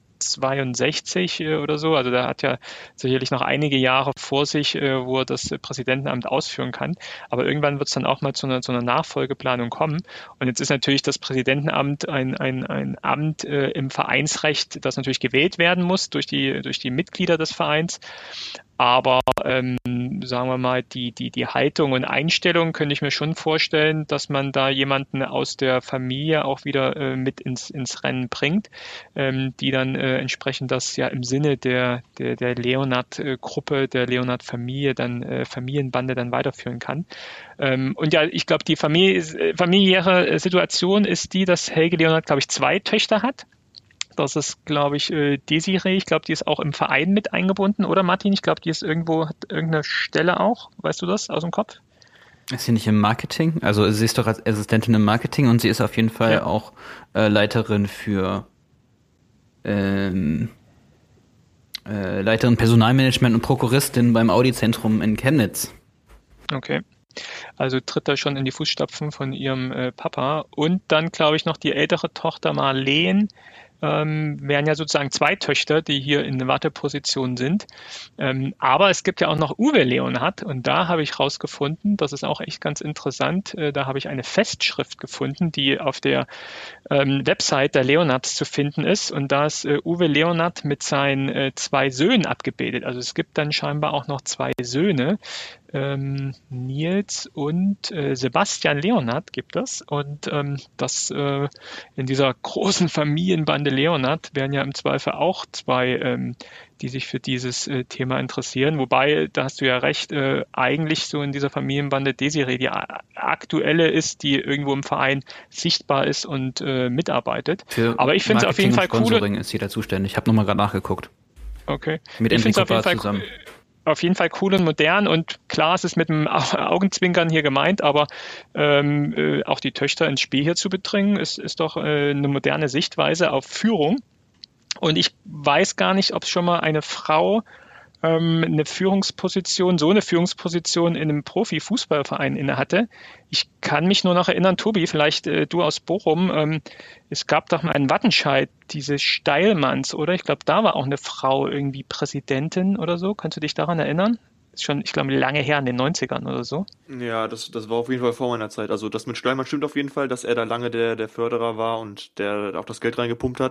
62 oder so. Also der hat ja sicherlich noch einige Jahre vor sich, wo er das Präsidentenamt ausführen kann. Aber irgendwann wird es dann auch mal zu einer Nachfolgeplanung kommen. Und jetzt ist natürlich das Präsidentenamt ein Amt im Vereinsrecht, das natürlich gewählt werden muss durch die Mitglieder des Vereins. Aber sagen wir mal, die Haltung und Einstellung könnte ich mir schon vorstellen, dass man da jemanden aus der Familie auch wieder mit ins Rennen bringt, die dann entsprechend das ja im Sinne der Leonhardt-Gruppe, der Leonhardt-Familie, dann Familienbande dann weiterführen kann. Und ja, ich glaube, die familiäre Situation ist die, dass Helge Leonhardt, glaube ich, 2 Töchter hat. Das ist, glaube ich, Desiree. Ich glaube, die ist auch im Verein mit eingebunden, oder Martin? Ich glaube, die ist hat irgendeine Stelle auch. Weißt du das aus dem Kopf? Ist sie nicht im Marketing? Also sie ist doch als Assistentin im Marketing und sie ist auf jeden Fall auch Leiterin für Leiterin Personalmanagement und Prokuristin beim Audi-Zentrum in Chemnitz. Okay. Also tritt da schon in die Fußstapfen von ihrem Papa. Und dann, glaube ich, noch die ältere Tochter Marleen. Wären ja sozusagen 2 Töchter, die hier in Warteposition sind. Aber es gibt ja auch noch Uwe Leonhardt und da habe ich rausgefunden, das ist auch echt ganz interessant, da habe ich eine Festschrift gefunden, die auf der Website der Leonhardts zu finden ist und da ist Uwe Leonhardt mit seinen 2 Söhnen abgebildet. Also es gibt dann scheinbar auch noch 2 Söhne, Nils und Sebastian Leonhardt gibt es und das in dieser großen Familienbande Leonhardt wären ja im Zweifel auch 2, die sich für dieses Thema interessieren, wobei, da hast du ja recht, eigentlich so in dieser Familienbande Desiree die aktuelle ist, die irgendwo im Verein sichtbar ist und mitarbeitet. Aber ich finde es auf jeden Fall cool. Sponsoring ist sie da zuständig. Ich habe nochmal gerade nachgeguckt. Okay. Mit Enrico Bar zusammen. Auf jeden Fall cool und modern und klar, es ist mit dem Augenzwinkern hier gemeint, aber auch die Töchter ins Spiel hier zu bringen, ist doch eine moderne Sichtweise auf Führung. Und ich weiß gar nicht, ob es schon mal eine Frau eine Führungsposition in einem Profi-Fußballverein inne hatte. Ich kann mich nur noch erinnern, Tobi, vielleicht du aus Bochum, es gab doch mal einen Wattenscheid, diese Steilmanns, oder? Ich glaube, da war auch eine Frau irgendwie Präsidentin oder so. Kannst du dich daran erinnern? Ist schon, ich glaube, lange her, in den 90ern oder so. Ja, das war auf jeden Fall vor meiner Zeit. Also das mit Steilmann stimmt auf jeden Fall, dass er da lange der Förderer war und der auch das Geld reingepumpt hat.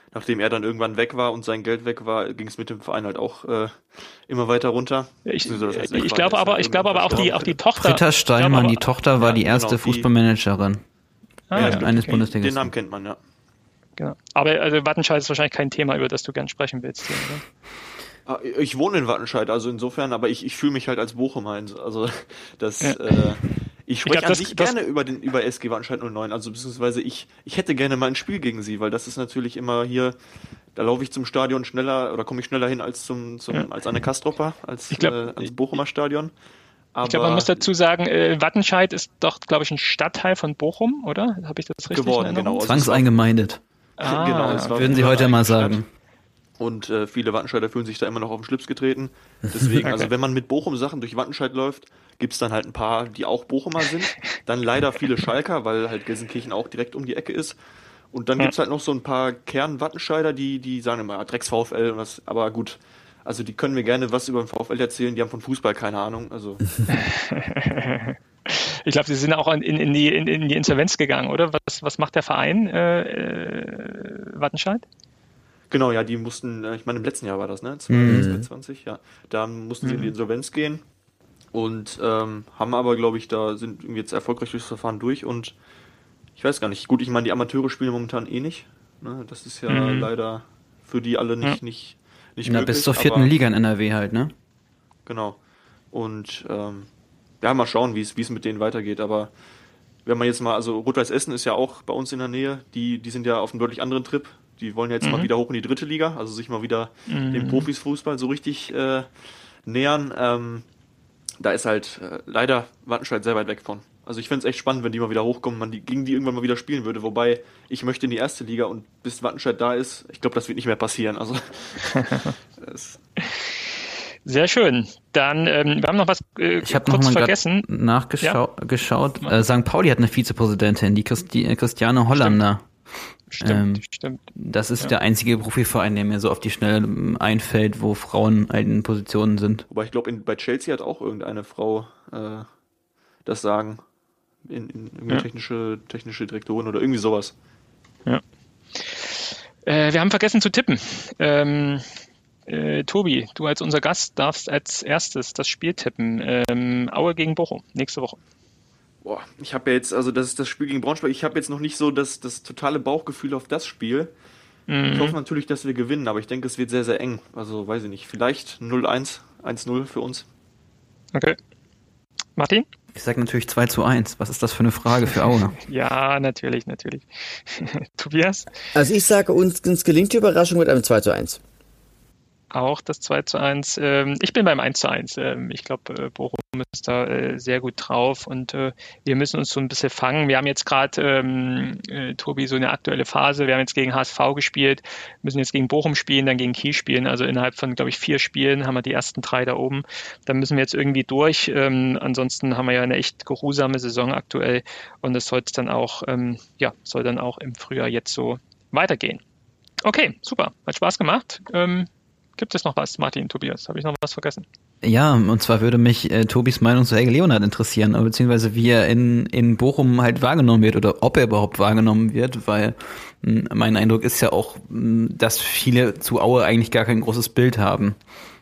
nachdem er dann irgendwann weg war und sein Geld weg war, ging es mit dem Verein halt auch immer weiter runter. Ich glaube aber auch die Tochter. Britta Steilmann, die Tochter war die erste genau, Fußballmanagerin eines Bundesligisten. Den Namen kennt man, ja. Genau. Aber also Wattenscheid ist wahrscheinlich kein Thema, über das du gern sprechen willst. Hier, oder? Ich wohne in Wattenscheid, also insofern, aber ich fühle mich halt als Bochumer. Also ich spreche an sich gerne über SG Wattenscheid 09, also beziehungsweise ich hätte gerne mal ein Spiel gegen sie, weil das ist natürlich immer hier, da laufe ich zum Stadion schneller oder komme ich schneller hin als als an der Kastropper, ans Bochumer Stadion. Aber ich glaube, man muss dazu sagen, Wattenscheid ist doch, glaube ich, ein Stadtteil von Bochum, oder? Habe ich das richtig geworden, genau. Also zwangseingemeindet. Genau, würden Sie heute mal sagen. Und viele Wattenscheider fühlen sich da immer noch auf den Schlips getreten. Deswegen, also wenn man mit Bochum-Sachen durch Wattenscheid läuft, gibt's dann halt ein paar, die auch Bochumer sind. Dann leider viele Schalker, weil halt Gelsenkirchen auch direkt um die Ecke ist. Und dann gibt's halt noch so ein paar Kern-Wattenscheider, die sagen immer, Drecks-VfL und das, aber gut. Also die können mir gerne was über den VfL erzählen, die haben von Fußball keine Ahnung. Also ich glaube, sie sind auch in die Insolvenz gegangen, oder? Was macht der Verein Wattenscheid? Genau, ja, die mussten, ich meine im letzten Jahr war das, ne? 2020, ja. Da mussten sie in die Insolvenz gehen und haben aber, glaube ich, sind irgendwie jetzt erfolgreich durchs Verfahren durch und ich weiß gar nicht. Gut, ich meine, die Amateure spielen momentan eh nicht. Ne? Das ist ja leider für die alle nicht möglich. Bis zur 4. Liga in NRW halt, ne? Genau. Und mal schauen, wie es mit denen weitergeht. Aber wenn man jetzt mal, also Rot-Weiß Essen ist ja auch bei uns in der Nähe, die sind ja auf einem deutlich anderen Trip. Die wollen ja jetzt mal wieder hoch in die 3. Liga, also sich mal wieder dem Profisfußball so richtig nähern. Da ist halt leider Wattenscheid sehr weit weg von. Also ich fände es echt spannend, wenn die mal wieder hochkommen, man gegen die irgendwann mal wieder spielen würde. Wobei, ich möchte in die 1. Liga und bis Wattenscheid da ist, ich glaube, das wird nicht mehr passieren. Also Sehr schön. Dann, wir haben noch was ich habe kurz vergessen. Nachgeschaut. St. Pauli hat eine Vizepräsidentin, die Christiane Hollander. Stimmt. Das ist der einzige Profiverein, der mir so auf die Schnelle einfällt, wo Frauen halt in Positionen sind. Wobei ich glaube, bei Chelsea hat auch irgendeine Frau das Sagen. In technische Direktorin oder irgendwie sowas. Ja. Wir haben vergessen zu tippen. Tobi, du als unser Gast darfst als erstes das Spiel tippen. Aue gegen Bochum, nächste Woche. Boah, ich habe ja jetzt, also das ist das Spiel gegen Braunschweig, ich habe jetzt noch nicht so das totale Bauchgefühl auf das Spiel. Ich hoffe natürlich, dass wir gewinnen, aber ich denke, es wird sehr, sehr eng. Also weiß ich nicht, vielleicht 0-1, 1-0 für uns. Okay. Martin? Ich sage natürlich 2-1. Was ist das für eine Frage für Aue? Ja, natürlich. Tobias? Also ich sage, uns gelingt die Überraschung mit einem 2-1. Auch das 2-1. Ich bin beim 1-1. Ich glaube, Bochum ist da sehr gut drauf und wir müssen uns so ein bisschen fangen. Wir haben jetzt gerade, Tobi, so eine aktuelle Phase. Wir haben jetzt gegen HSV gespielt, müssen jetzt gegen Bochum spielen, dann gegen Kiel spielen. Also innerhalb von, glaube ich, 4 Spielen haben wir die ersten 3 da oben. Da müssen wir jetzt irgendwie durch. Ansonsten haben wir ja eine echt geruhsame Saison aktuell und das soll dann auch, soll dann auch im Frühjahr jetzt so weitergehen. Okay, super. Hat Spaß gemacht. Gibt es noch was, Martin, Tobias? Habe ich noch was vergessen? Ja, und zwar würde mich Tobis Meinung zu Helge Leonhardt interessieren, beziehungsweise wie er in Bochum halt wahrgenommen wird oder ob er überhaupt wahrgenommen wird, weil mein Eindruck ist ja auch, dass viele zu Aue eigentlich gar kein großes Bild haben.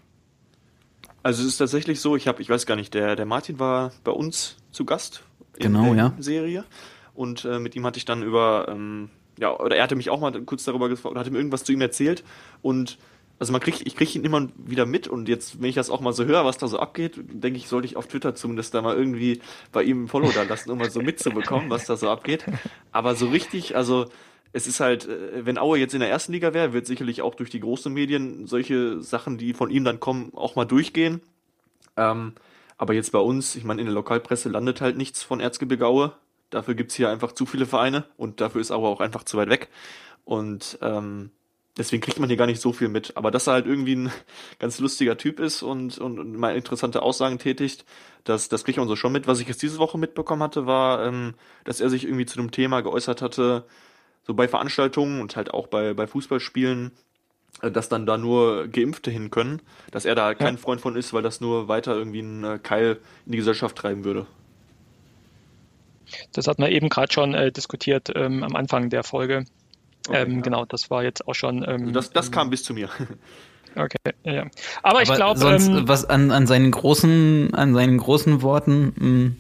Also es ist tatsächlich so, ich weiß gar nicht, der Martin war bei uns zu Gast in der Serie und mit ihm hatte ich dann oder er hatte mich auch mal kurz darüber gefragt und hatte mir irgendwas zu ihm erzählt und also ich kriege ihn immer wieder mit und jetzt, wenn ich das auch mal so höre, was da so abgeht, denke ich, sollte ich auf Twitter zumindest da mal irgendwie bei ihm ein Follow da lassen, um mal so mitzubekommen, was da so abgeht. Aber so richtig, also es ist halt, wenn Aue jetzt in der 1. Liga wäre, wird sicherlich auch durch die großen Medien solche Sachen, die von ihm dann kommen, auch mal durchgehen. Aber jetzt bei uns, ich meine, in der Lokalpresse landet halt nichts von Erzgebirge Aue. Dafür gibt's hier einfach zu viele Vereine und dafür ist Aue auch einfach zu weit weg. Und deswegen kriegt man hier gar nicht so viel mit. Aber dass er halt irgendwie ein ganz lustiger Typ ist und mal interessante Aussagen tätigt, das kriegt man so schon mit. Was ich jetzt diese Woche mitbekommen hatte, war, dass er sich irgendwie zu einem Thema geäußert hatte, so bei Veranstaltungen und halt auch bei Fußballspielen, dass dann da nur Geimpfte hin können, dass er da kein Freund von ist, weil das nur weiter irgendwie einen Keil in die Gesellschaft treiben würde. Das hat man eben gerade schon diskutiert am Anfang der Folge. Okay, Genau, das war jetzt auch schon. Also das kam bis zu mir. Okay, ja. Aber ich glaube, sonst was an seinen großen Worten,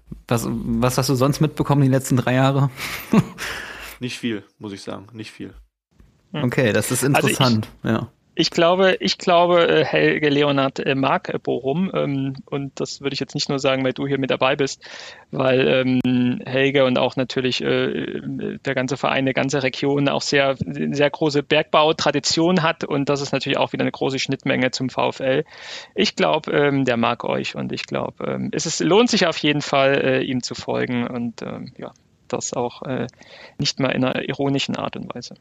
was hast du sonst mitbekommen die letzten 3 Jahre? Nicht viel, muss ich sagen, nicht viel. Okay, das ist interessant, ja. Ich glaube, Helge Leonhard mag Bochum, und das würde ich jetzt nicht nur sagen, weil du hier mit dabei bist, weil Helge und auch natürlich der ganze Verein, die ganze Region auch sehr große Bergbautradition hat, und das ist natürlich auch wieder eine große Schnittmenge zum VfL. Ich glaube, der mag euch, und ich glaube, es lohnt sich auf jeden Fall, ihm zu folgen, und das auch nicht mal in einer ironischen Art und Weise.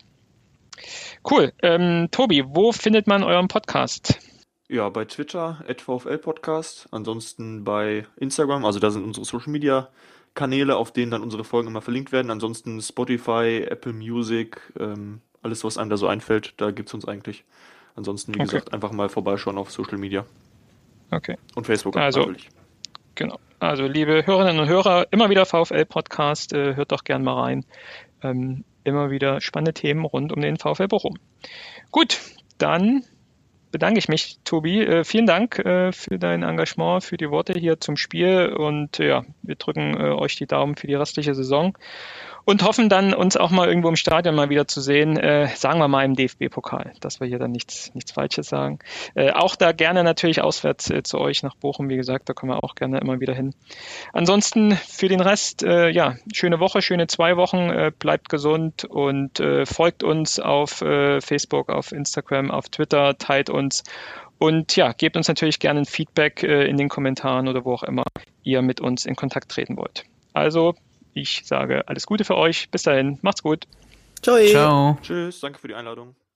Cool. Tobi, wo findet man euren Podcast? Ja, bei Twitter, @VfL-Podcast. Ansonsten bei Instagram, also da sind unsere Social-Media-Kanäle, auf denen dann unsere Folgen immer verlinkt werden. Ansonsten Spotify, Apple Music, alles, was einem da so einfällt, da gibt's uns eigentlich. Ansonsten, wie gesagt, einfach mal vorbeischauen auf Social Media. Okay. Und Facebook natürlich. Genau. Also, liebe Hörerinnen und Hörer, immer wieder VfL-Podcast, hört doch gern mal rein. Immer wieder spannende Themen rund um den VfL Bochum. Gut, dann bedanke ich mich, Tobi. Vielen Dank für dein Engagement, für die Worte hier zum Spiel, und wir drücken euch die Daumen für die restliche Saison und hoffen dann, uns auch mal irgendwo im Stadion mal wieder zu sehen, sagen wir mal im DFB-Pokal, dass wir hier dann nichts Falsches sagen. Auch da gerne natürlich auswärts zu euch nach Bochum, wie gesagt, da kommen wir auch gerne immer wieder hin. Ansonsten für den Rest, schöne Woche, schöne 2 Wochen, bleibt gesund und folgt uns auf Facebook, auf Instagram, auf Twitter, teilt uns und gebt uns natürlich gerne ein Feedback in den Kommentaren oder wo auch immer ihr mit uns in Kontakt treten wollt. Also, ich sage alles Gute für euch. Bis dahin. Macht's gut. Ciao. Ciao. Tschüss, danke für die Einladung.